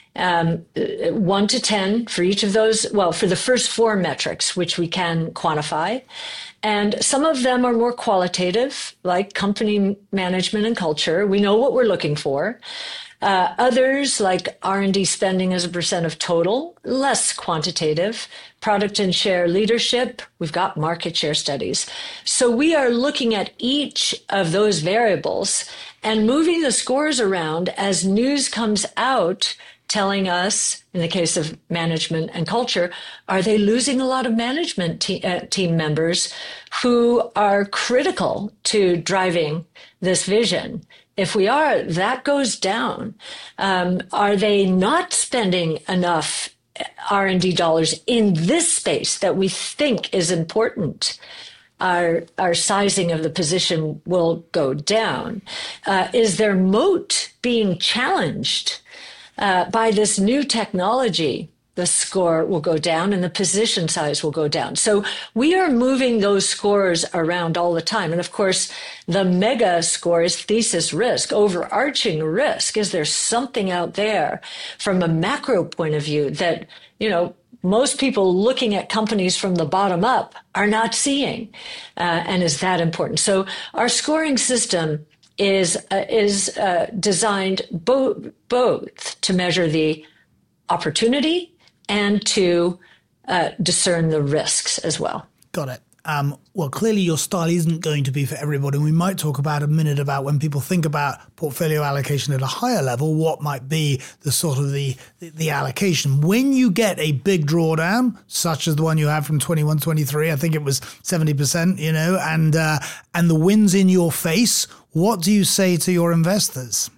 Um, one to ten for each of those, well, for the first four metrics, which we can quantify. And some of them are more qualitative, like company management and culture. We know what we're looking for. Uh, others, like R and D spending as a percent of total, less quantitative. Product and share leadership, we've got market share studies. So we are looking at each of those variables and moving the scores around as news comes out, telling us, in the case of management and culture, are they losing a lot of management te- uh, team members who are critical to driving this vision? If we are, that goes down. Um, are they not spending enough R and D dollars in this space that we think is important? Our, our sizing of the position will go down. Uh, is their moat being challenged? Uh, by this new technology, the score will go down and the position size will go down. So we are moving those scores around all the time. And of course, the mega score is thesis risk, overarching risk. Is there something out there from a macro point of view that, you know, most people looking at companies from the bottom up are not seeing? Uh, and is that important? So our scoring system is uh, is uh, designed both both to measure the opportunity and to uh, discern the risks as well. Got it. Um, well, clearly your style isn't going to be for everybody. And we might talk about a minute about when people think about portfolio allocation at a higher level, what might be the sort of the, the, the allocation. When you get a big drawdown, such as the one you had from twenty-one twenty-three, I think it was seventy percent, you know, and uh, and the wind's in your face, what do you say to your investors?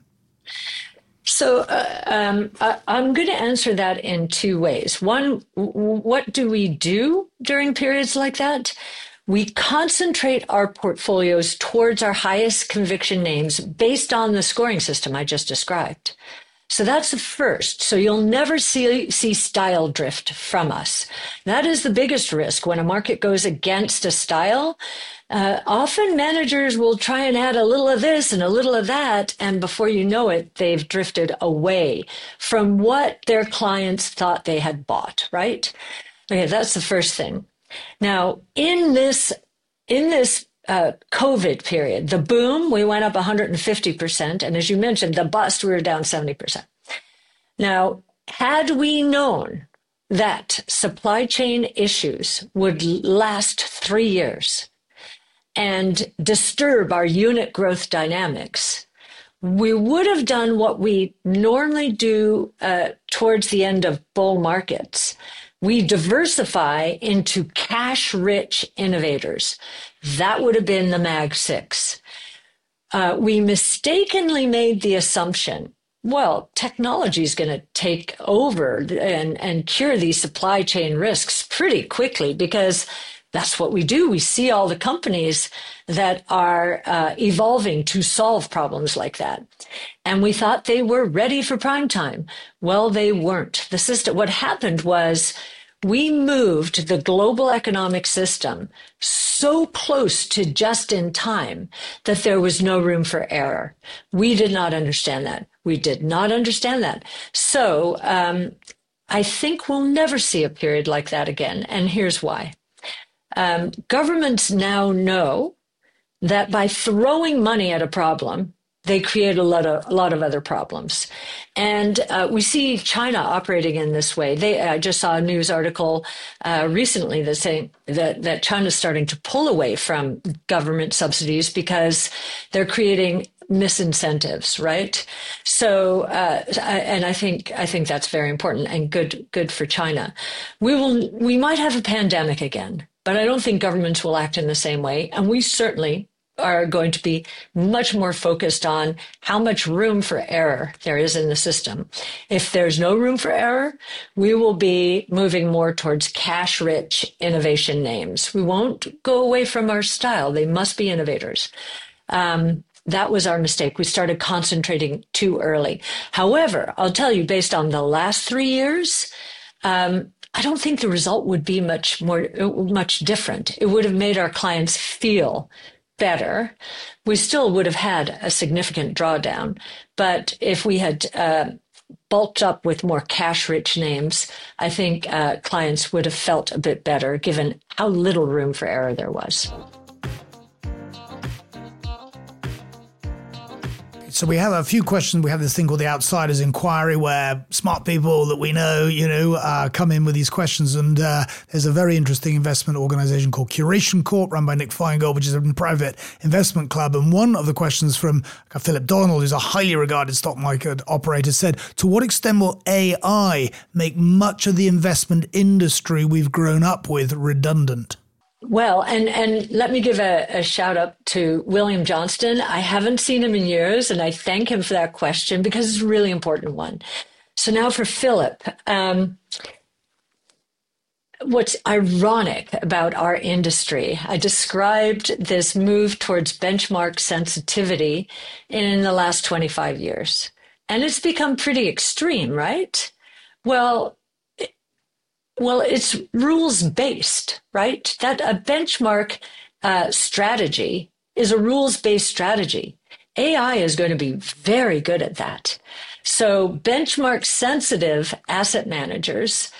So uh, um, I, I'm going to answer that in two ways. One, w- what do we do during periods like that? We concentrate our portfolios towards our highest conviction names based on the scoring system I just described. So that's the first. So you'll never see, see style drift from us. That is the biggest risk. When a market goes against a style, uh, often managers will try and add a little of this and a little of that. And before you know it, they've drifted away from what their clients thought they had bought, right? Okay, that's the first thing. Now, in this, in this Uh, COVID period, the boom, we went up one hundred fifty percent. And as you mentioned, the bust, we were down seventy percent. Now, had we known that supply chain issues would last three years and disturb our unit growth dynamics, we would have done what we normally do uh, towards the end of bull markets. We diversify into cash-rich innovators. That would have been the Mag six. Uh, we mistakenly made the assumption, well, technology is going to take over and, and cure these supply chain risks pretty quickly because that's what we do. We see all the companies that are uh, evolving to solve problems like that. And we thought they were ready for prime time. Well, they weren't. The system, what happened was we moved the global economic system so close to just in time that there was no room for error. We did not understand that. We did not understand that. So um, I think we'll never see a period like that again. And here's why. Um, governments now know that by throwing money at a problem, they create a lot of a lot of other problems, and uh, we see China operating in this way. They I just saw a news article uh, recently that saying that that China's starting to pull away from government subsidies because they're creating misincentives, right? So, uh, and I think I think that's very important and good good for China. We will we might have a pandemic again, but I don't think governments will act in the same way, and we certainly are going to be much more focused on how much room for error there is in the system. If there's no room for error, we will be moving more towards cash-rich innovation names. We won't go away from our style. They must be innovators. Um, that was our mistake. We started concentrating too early. However, I'll tell you, based on the last three years, um, I don't think the result would be much more, much different. It would have made our clients feel better. We still would have had a significant drawdown, but if we had uh, bulked up with more cash-rich names, I think uh, clients would have felt a bit better, given how little room for error there was. So we have a few questions. We have this thing called the Outsiders Inquiry, where smart people that we know, you know, uh, come in with these questions. And uh, there's a very interesting investment organization called Curation Corp, run by Nick Feingold, which is a private investment club. And one of the questions from uh, Philip Donald, who's a highly regarded stock market operator, said, to what extent will A I make much of the investment industry we've grown up with redundant? Well, and, and let me give a, a shout out to William Johnston. I haven't seen him in years, and I thank him for that question because it's a really important one. So now for Philip, um, what's ironic about our industry, I described this move towards benchmark sensitivity in the last twenty-five years, and it's become pretty extreme, right? Well, Well, it's rules-based, right? That a benchmark uh, strategy is a rules-based strategy. A I is going to be very good at that. So benchmark-sensitive asset managers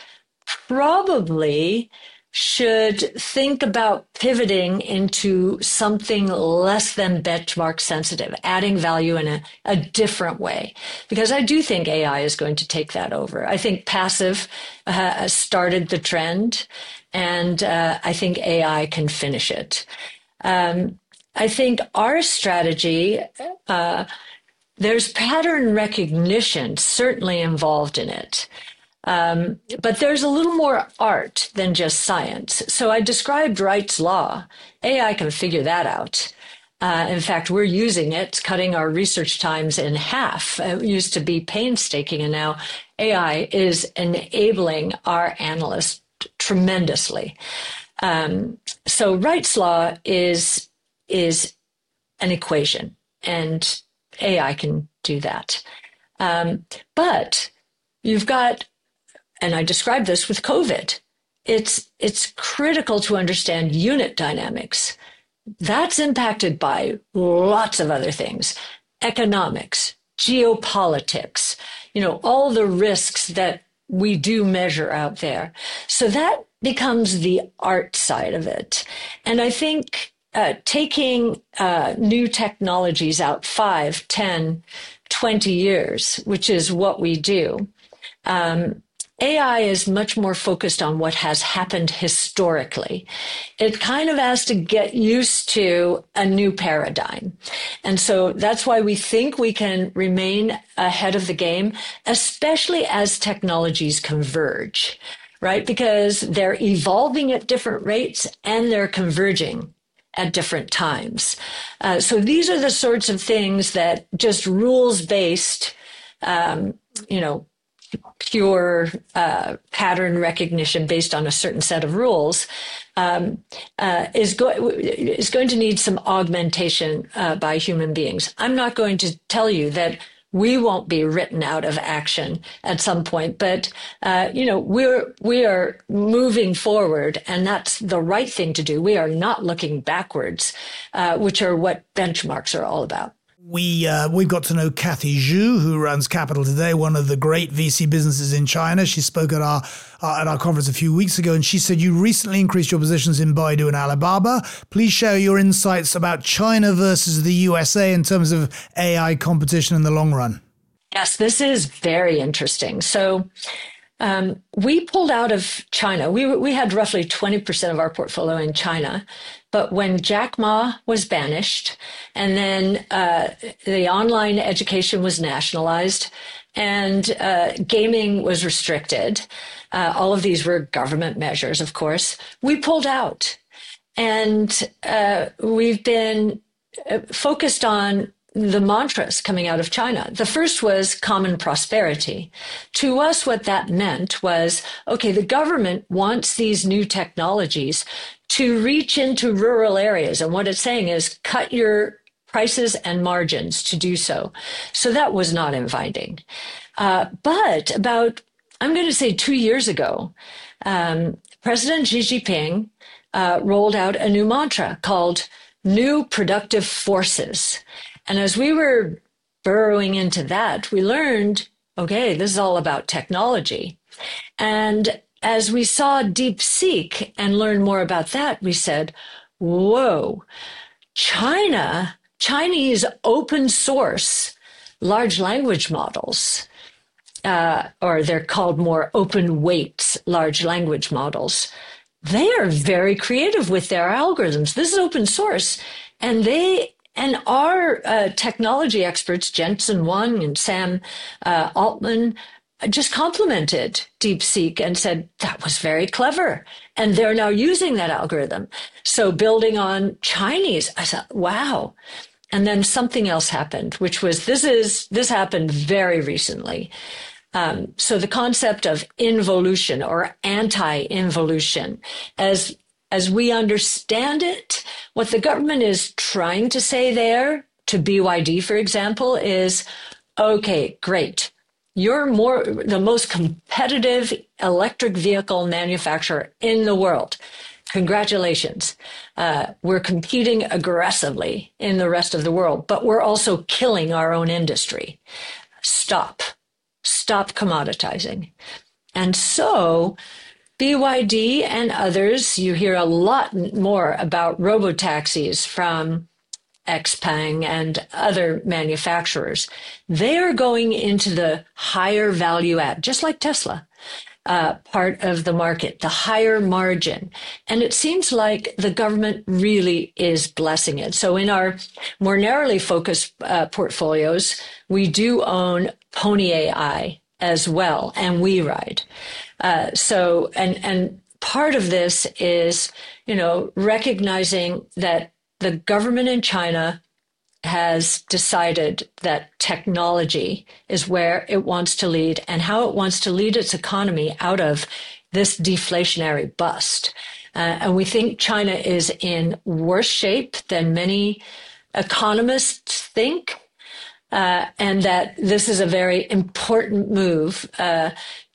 probably should think about pivoting into something less than benchmark sensitive, adding value in a, a different way. Because I do think A I is going to take that over. I think passive uh, started the trend, and uh, I think A I can finish it. Um, I think our strategy, uh, there's pattern recognition certainly involved in it. Um, but there's a little more art than just science. So I described Wright's law. A I can figure that out. Uh, in fact, we're using it, cutting our research times in half. It used to be painstaking, and now A I is enabling our analysts tremendously. Um, so Wright's law is, is an equation, and A I can do that. Um, but you've got, and I described this with COVID, it's it's critical to understand unit dynamics. That's impacted by lots of other things, economics, geopolitics, you know, all the risks that we do measure out there. So that becomes the art side of it. And I think uh, taking uh, new technologies out five, ten, twenty years, which is what we do, um, A I is much more focused on what has happened historically. It kind of has to get used to a new paradigm. And so that's why we think we can remain ahead of the game, especially as technologies converge, right? Because they're evolving at different rates and they're converging at different times. Uh, so these are the sorts of things that just rules-based, um, you know, pure uh, pattern recognition based on a certain set of rules um, uh, is, go- is going to need some augmentation uh, by human beings. I'm not going to tell you that we won't be written out of action at some point, but uh, you know we're we are moving forward, and that's the right thing to do. We are not looking backwards, uh, which are what benchmarks are all about. We, uh, we've got to know Kathy Zhu, who runs Capital Today, one of the great V C businesses in China. She spoke at our uh, at our conference a few weeks ago, and she said you recently increased your positions in Baidu and Alibaba. Please share your insights about China versus the U S A in terms of A I competition in the long run. Yes, this is very interesting. So um, we pulled out of China. We, we had roughly twenty percent of our portfolio in China. But when Jack Ma was banished, and then uh, the online education was nationalized, and uh, gaming was restricted, uh, all of these were government measures, of course, we pulled out. And uh, we've been focused on the mantras coming out of China. The first was common prosperity. To us, what that meant was, okay, the government wants these new technologies to reach into rural areas. And what it's saying is cut your prices and margins to do so. So that was not inviting. Uh, but about, I'm going to say two years ago, um, President Xi Jinping uh, rolled out a new mantra called New Productive Forces. And as we were burrowing into that, we learned, okay, this is all about technology. And as we saw DeepSeek and learned more about that, we said, whoa, China, Chinese open source large language models, uh, or they're called more open weights large language models, they are very creative with their algorithms. This is open source. And they and our uh, technology experts, Jensen Huang and Sam uh, Altman, just complimented DeepSeek and said, that was very clever. And they're now using that algorithm. So building on Chinese, I thought, wow. And then something else happened, which was, this is, this happened very recently. Um, so the concept of involution or anti-involution, as, as we understand it, what the government is trying to say there to B Y D, for example, is, okay, great. You're more the most competitive electric vehicle manufacturer in the world. Congratulations. Uh, we're competing aggressively in the rest of the world, but we're also killing our own industry. Stop. Stop commoditizing. And so B Y D and others, you hear a lot more about robotaxis from Xpeng and other manufacturers. They are going into the higher value add, just like Tesla, uh, part of the market, the higher margin. And it seems like the government really is blessing it. So in our more narrowly focused uh, portfolios, we do own Pony A I as well, and WeRide. Uh, so, and, and part of this is, you know, recognizing that the government in China has decided that technology is where it wants to lead and how it wants to lead its economy out of this deflationary bust. Uh, and we think China is in worse shape than many economists think, uh, and that this is a very important move uh,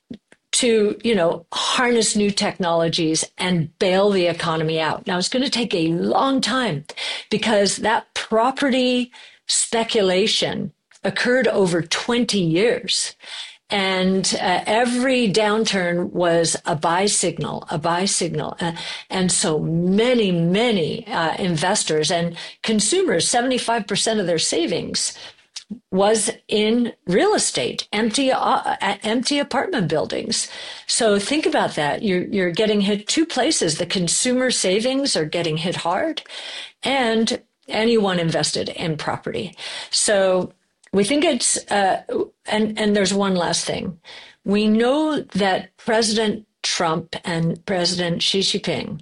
to, you know, harness new technologies and bail the economy out. Now, it's going to take a long time because that property speculation occurred over twenty years. And uh, every downturn was a buy signal, a buy signal. Uh, and so many, many uh, investors and consumers, seventy-five percent of their savings was in real estate, empty, uh, empty apartment buildings. So think about that. You're, you're getting hit two places. The consumer savings are getting hit hard, and anyone invested in property. So we think it's, uh, and, and there's one last thing. We know that President Trump and President Xi Jinping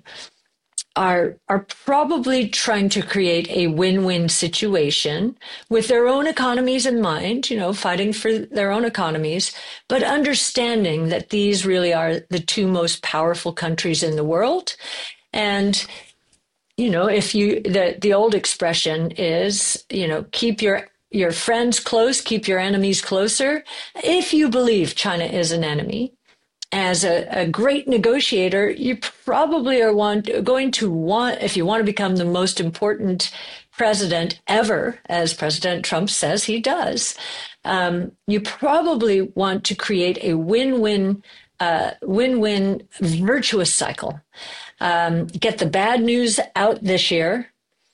are are probably trying to create a win-win situation with their own economies in mind, you know, fighting for their own economies, but understanding that these really are the two most powerful countries in the world. And, you know, if you, the, the old expression is, you know, keep your your friends close, keep your enemies closer. If you believe China is an enemy, as a, a great negotiator, you probably are want, going to want, if you want to become the most important president ever, as President Trump says he does, um, you probably want to create a win-win, uh, win-win virtuous cycle. Um, get the bad news out this year.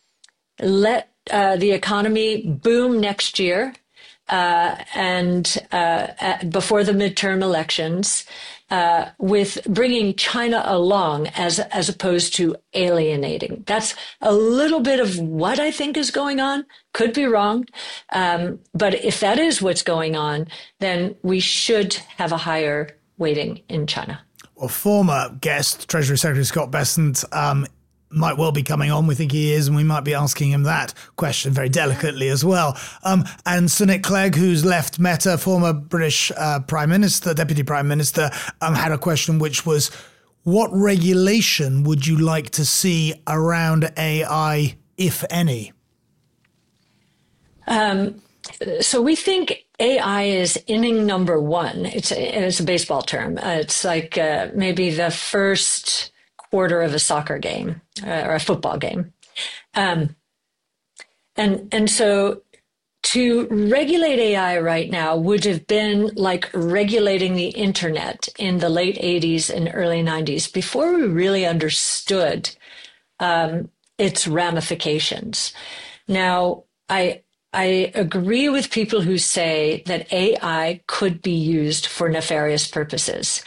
Let uh, the economy boom next year, uh, and uh, at, before the midterm elections. Uh, with bringing China along as as opposed to alienating. That's a little bit of what I think is going on. Could be wrong. Um, but if that is what's going on, then we should have a higher weighting in China. Well, former guest, Treasury Secretary Scott Bessent, um, might well be coming on. We think he is, and we might be asking him that question very delicately as well. Um, and Sunic Clegg, who's left Meta, former British uh, Prime Minister, Deputy Prime Minister, um, had a question which was, what regulation would you like to see around A I, if any? Um, so we think A I is inning number one. It's a, it's a baseball term. Uh, it's like uh, maybe the first quarter of a soccer game uh, or a football game. Um, and and so to regulate A I right now would have been like regulating the internet in the late eighties and early nineties before we really understood um, its ramifications. Now, I I agree with people who say that A I could be used for nefarious purposes,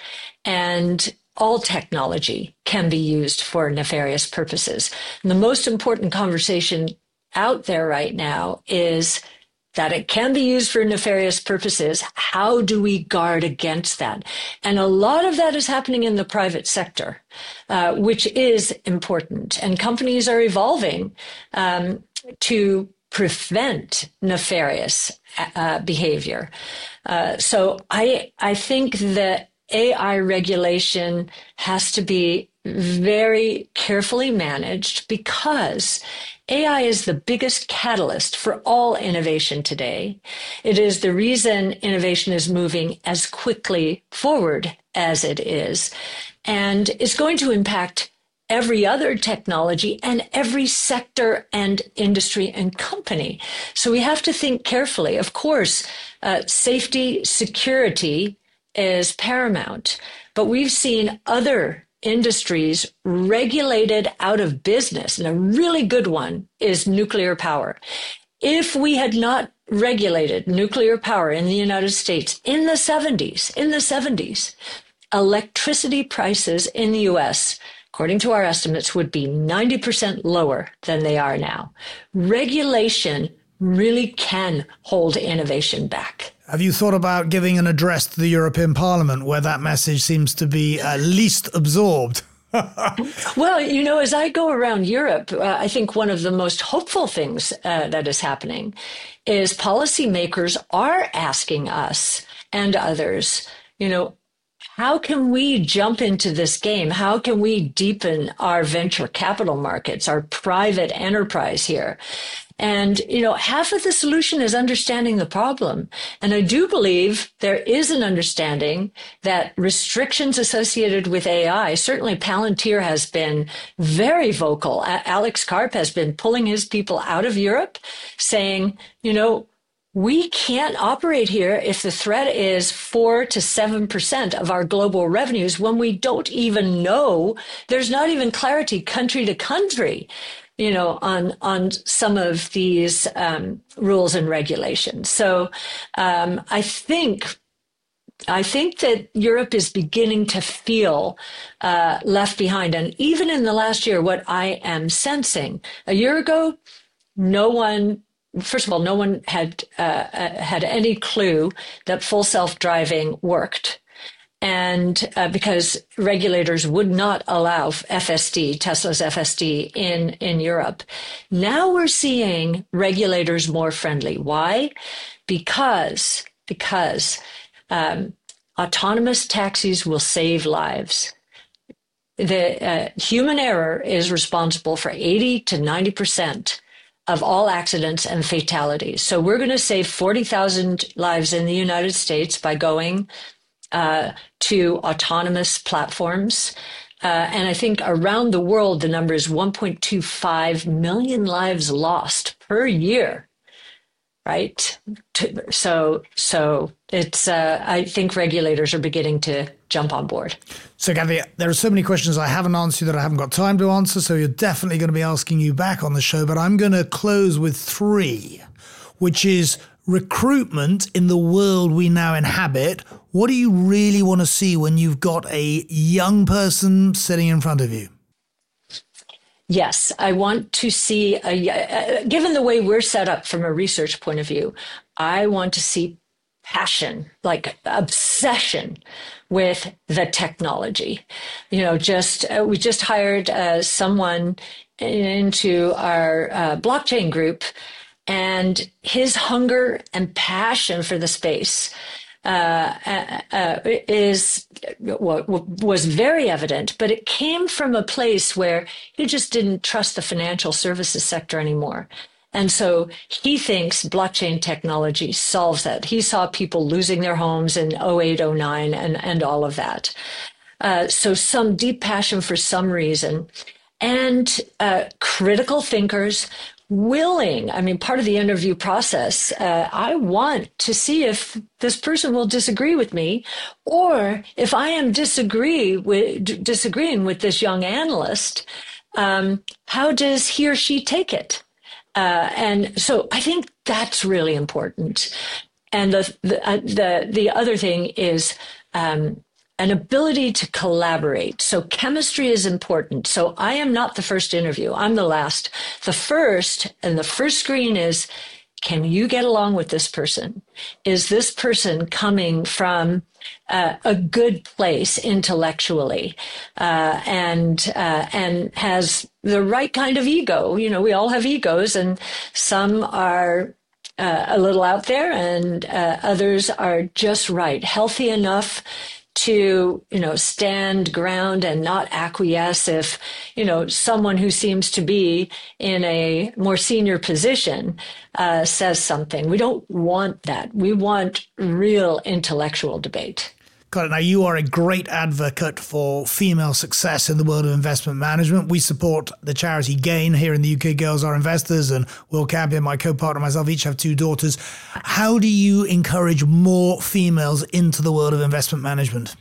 and all technology can be used for nefarious purposes. And the most important conversation out there right now is that it can be used for nefarious purposes. How do we guard against that? And a lot of that is happening in the private sector, uh, which is important. And companies are evolving um, to prevent nefarious uh, behavior. Uh, so I I think that A I regulation has to be very carefully managed because A I is the biggest catalyst for all innovation today. It is the reason innovation is moving as quickly forward as it is, and is going to impact every other technology and every sector and industry and company. So we have to think carefully. Of course, uh, safety, security is paramount, but we've seen other industries regulated out of business, and a really good one is nuclear power. If we had not regulated nuclear power in the United States in the seventies, in the seventies, electricity prices in the U S, according to our estimates, would be ninety percent lower than they are now. Regulation really can hold innovation back. Have you thought about giving an address to the European Parliament where that message seems to be at least absorbed? Well, you know, as I go around Europe, uh, I think one of the most hopeful things uh, that is happening is policymakers are asking us and others, you know, how can we jump into this game? How can we deepen our venture capital markets, our private enterprise here? And, you know, half of the solution is understanding the problem. And I do believe there is an understanding that restrictions associated with A I, certainly Palantir has been very vocal. Alex Karp has been pulling his people out of Europe, saying, you know, we can't operate here if the threat is four to seven percent of our global revenues when we don't even know. There's not even clarity country to country, you know, on on some of these um, rules and regulations. So um, I think I think that Europe is beginning to feel uh, left behind. And even in the last year, what I am sensing, a year ago, no one. First of all, no one had uh, had any clue that full self-driving worked, and uh, because regulators would not allow F S D, Tesla's F S D, in in Europe. Now we're seeing regulators more friendly. Why? Because because um, autonomous taxis will save lives. The uh, human error is responsible for eighty to ninety percent of all accidents and fatalities. So we're going to save forty thousand lives in the United States by going uh, to autonomous platforms. Uh, and I think around the world, the number is one point two five million lives lost per year. Right. So, so it's, uh, I think regulators are beginning to jump on board. So, Kathy, there are so many questions I haven't answered that I haven't got time to answer. So you're definitely going to be asking you back on the show, but I'm going to close with three, which is recruitment in the world we now inhabit. What do you really want to see when you've got a young person sitting in front of you? Yes, I want to see, a, uh, given the way we're set up from a research point of view, I want to see passion, like obsession with the technology. You know, just, uh, we just hired uh, someone into our uh, blockchain group, and his hunger and passion for the space Uh, uh, is well, was very evident, but it came from a place where he just didn't trust the financial services sector anymore. And so he thinks blockchain technology solves that. He saw people losing their homes in oh eight, oh nine, and, and all of that. Uh, so some deep passion for some reason. And uh, critical thinkers willing. I mean, part of the interview process, uh, I want to see if this person will disagree with me, or if I am disagree with, disagreeing with this young analyst, um, how does he or she take it? Uh, and so I think that's really important. And the the uh, the, the other thing is um, an ability to collaborate. So chemistry is important. So I am not the first interview. I'm the last. The first, and the first screen is, can you get along with this person? Is this person coming from uh, a good place intellectually, uh, and uh, and has the right kind of ego? You know, we all have egos, and some are uh, a little out there, and uh, others are just right, healthy enough to, you know, stand ground and not acquiesce if, you know, someone who seems to be in a more senior position uh, says something. We don't want that. We want real intellectual debate. Got it. Now, you are a great advocate for female success in the world of investment management. We support the charity GAIN here in the U K. Girls Are Investors, and Will Campion, my co-partner, and myself each have two daughters. How do you encourage more females into the world of investment management?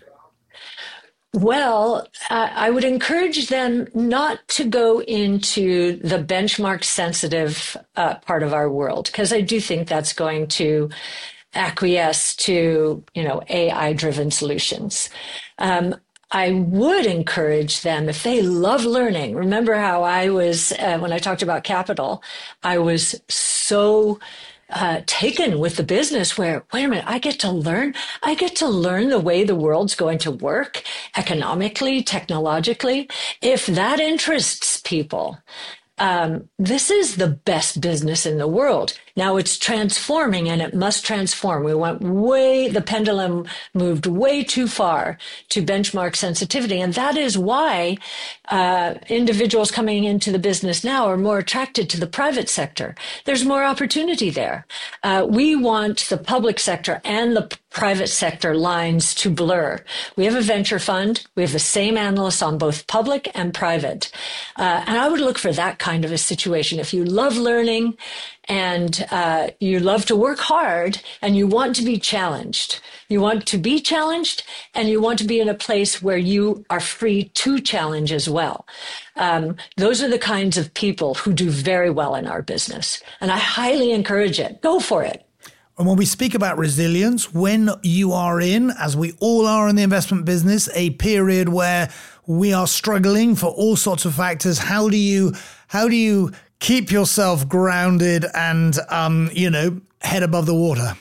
Well, uh, I would encourage them not to go into the benchmark sensitive uh, part of our world, because I do think that's going to acquiesce to, you know, A I-driven solutions. Um, I would encourage them, if they love learning. Remember how I was, uh, when I talked about capital, I was so uh, taken with the business where, wait a minute, I get to learn. I get to learn the way the world's going to work economically, technologically. If that interests people, Um, this is the best business in the world. Now it's transforming, and it must transform. We went way, the pendulum moved way too far to benchmark sensitivity. And that is why uh, individuals coming into the business now are more attracted to the private sector. There's more opportunity there. Uh, we want the public sector and the private sector lines to blur. We have a venture fund. We have the same analysts on both public and private. Uh, and I would look for that kind of a situation. If you love learning and uh, you love to work hard and you want to be challenged, you want to be challenged and you want to be in a place where you are free to challenge as well. Um, those are the kinds of people who do very well in our business. And I highly encourage it. Go for it. And when we speak about resilience, when you are in, as we all are in the investment business, a period where we are struggling for all sorts of factors, how do you how do you keep yourself grounded and, um, you know, head above the water?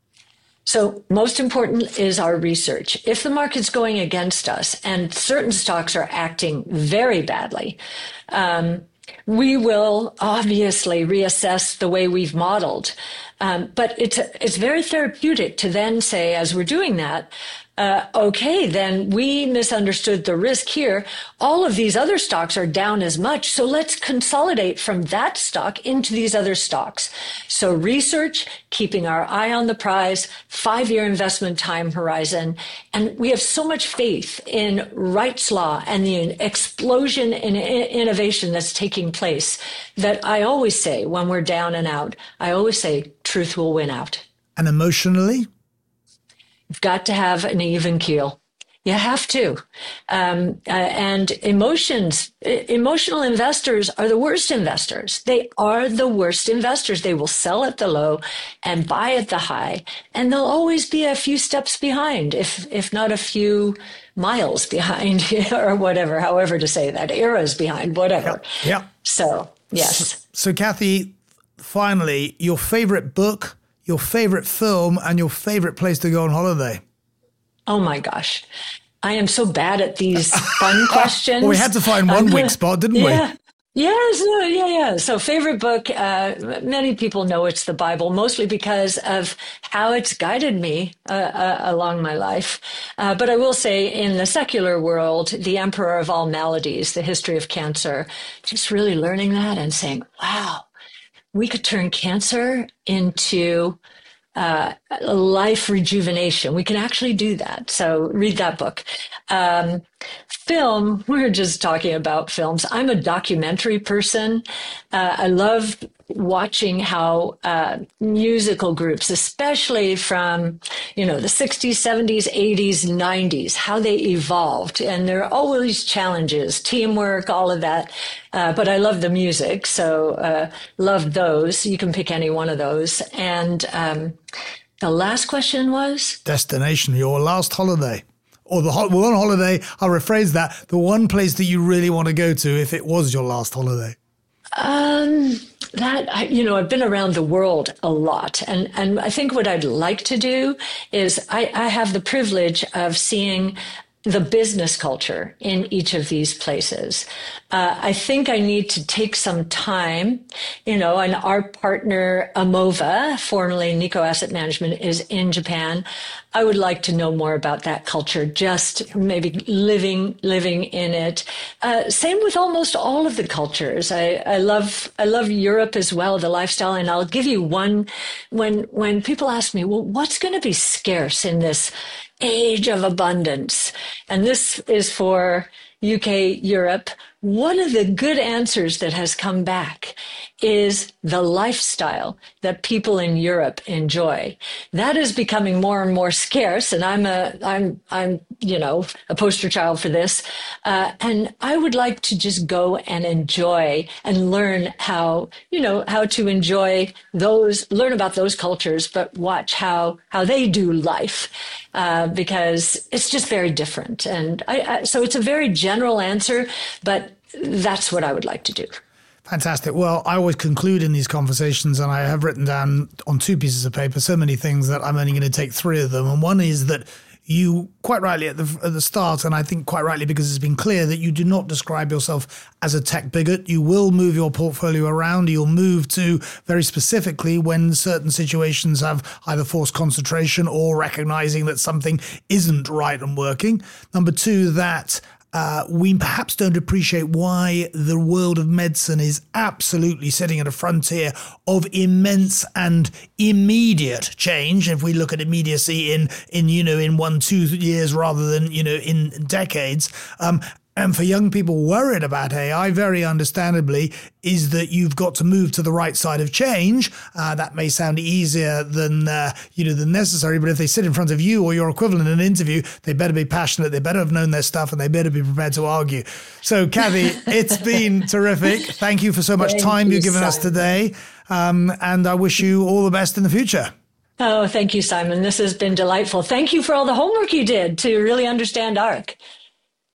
So most important is our research. If the market's going against us and certain stocks are acting very badly, um, we will obviously reassess the way we've modeled. Um, but it's it's very therapeutic to then say, as we're doing that, uh, okay, then we misunderstood the risk here. All of these other stocks are down as much, so let's consolidate from that stock into these other stocks. So research, keeping our eye on the prize, five-year investment time horizon, and we have so much faith in Wright's Law and the explosion in innovation that's taking place that I always say when we're down and out, I always say truth will win out. And emotionally? You've got to have an even keel. You have to. Um, uh, and emotions, emotional investors are the worst investors. They are the worst investors. They will sell at the low and buy at the high. And they'll always be a few steps behind, if, if not a few miles behind or whatever, however to say that, eras behind, whatever. Yeah. Yep. So, yes. So, so, Kathy, finally, your favorite book, your favorite film, and your favorite place to go on holiday? Oh my gosh. I am so bad at these fun questions. Well, we had to find one weak spot, didn't yeah. we? Yes, uh, yeah, yeah. So favorite book, uh, many people know it's the Bible, mostly because of how it's guided me uh, uh, along my life. Uh, but I will say in the secular world, The Emperor of All Maladies, The History of Cancer, just really learning that and saying, wow, we could turn cancer into uh, life rejuvenation. We can actually do that. So read that book. Um, film, we were just talking about films. I'm a documentary person. Uh, I love watching how uh, musical groups, especially from, you know, the sixties, seventies, eighties, nineties, how they evolved. And there are always challenges, teamwork, all of that. Uh, but I love the music, so uh, love those. You can pick any one of those. And um, the last question was? Destination, your last holiday. Or the ho- one holiday, I'll rephrase that, the one place that you really want to go to if it was your last holiday. Um, that, I, you know, I've been around the world a lot. And, and I think what I'd like to do is I, I have the privilege of seeing the business culture in each of these places. Uh, I think I need to take some time, you know, and our partner, Amova, formerly Nikko Asset Management, is in Japan. I would like to know more about that culture, just maybe living, living in it. Uh, same with almost all of the cultures. I, I love, I love Europe as well, the lifestyle. And I'll give you one, when, when people ask me, well, what's going to be scarce in this age of abundance? And this is for U K, Europe. One of the good answers that has come back is the lifestyle that people in Europe enjoy. That is becoming more and more scarce, and I'm a, I'm, I'm, you know, a poster child for this. Uh, and I would like to just go and enjoy and learn how, you know, how to enjoy those, learn about those cultures, but watch how how they do life, uh, because it's just very different. And I, I, so it's a very general answer, but that's what I would like to do. Fantastic. Well, I always conclude in these conversations, and I have written down on two pieces of paper so many things that I'm only going to take three of them. And one is that you, quite rightly at the, at the start, and I think quite rightly because it's been clear, that you do not describe yourself as a tech bigot. You will move your portfolio around. You'll move to, very specifically, when certain situations have either forced concentration or recognizing that something isn't right and working. Number two, that Uh, we perhaps don't appreciate why the world of medicine is absolutely sitting at a frontier of immense and immediate change. If we look at immediacy in, in you know, in one, two years rather than, you know, in decades. Um, And for young people worried about A I, very understandably, is that you've got to move to the right side of change. Uh, that may sound easier than uh, you know than necessary, but if they sit in front of you or your equivalent in an interview, they better be passionate, they better have known their stuff, and they better be prepared to argue. So, Kathy, it's been terrific. Thank you for so much Thank time you, you've given Simon. us today, um, and I wish you all the best in the future. Oh, thank you, Simon. This has been delightful. Thank you for all the homework you did to really understand A R C.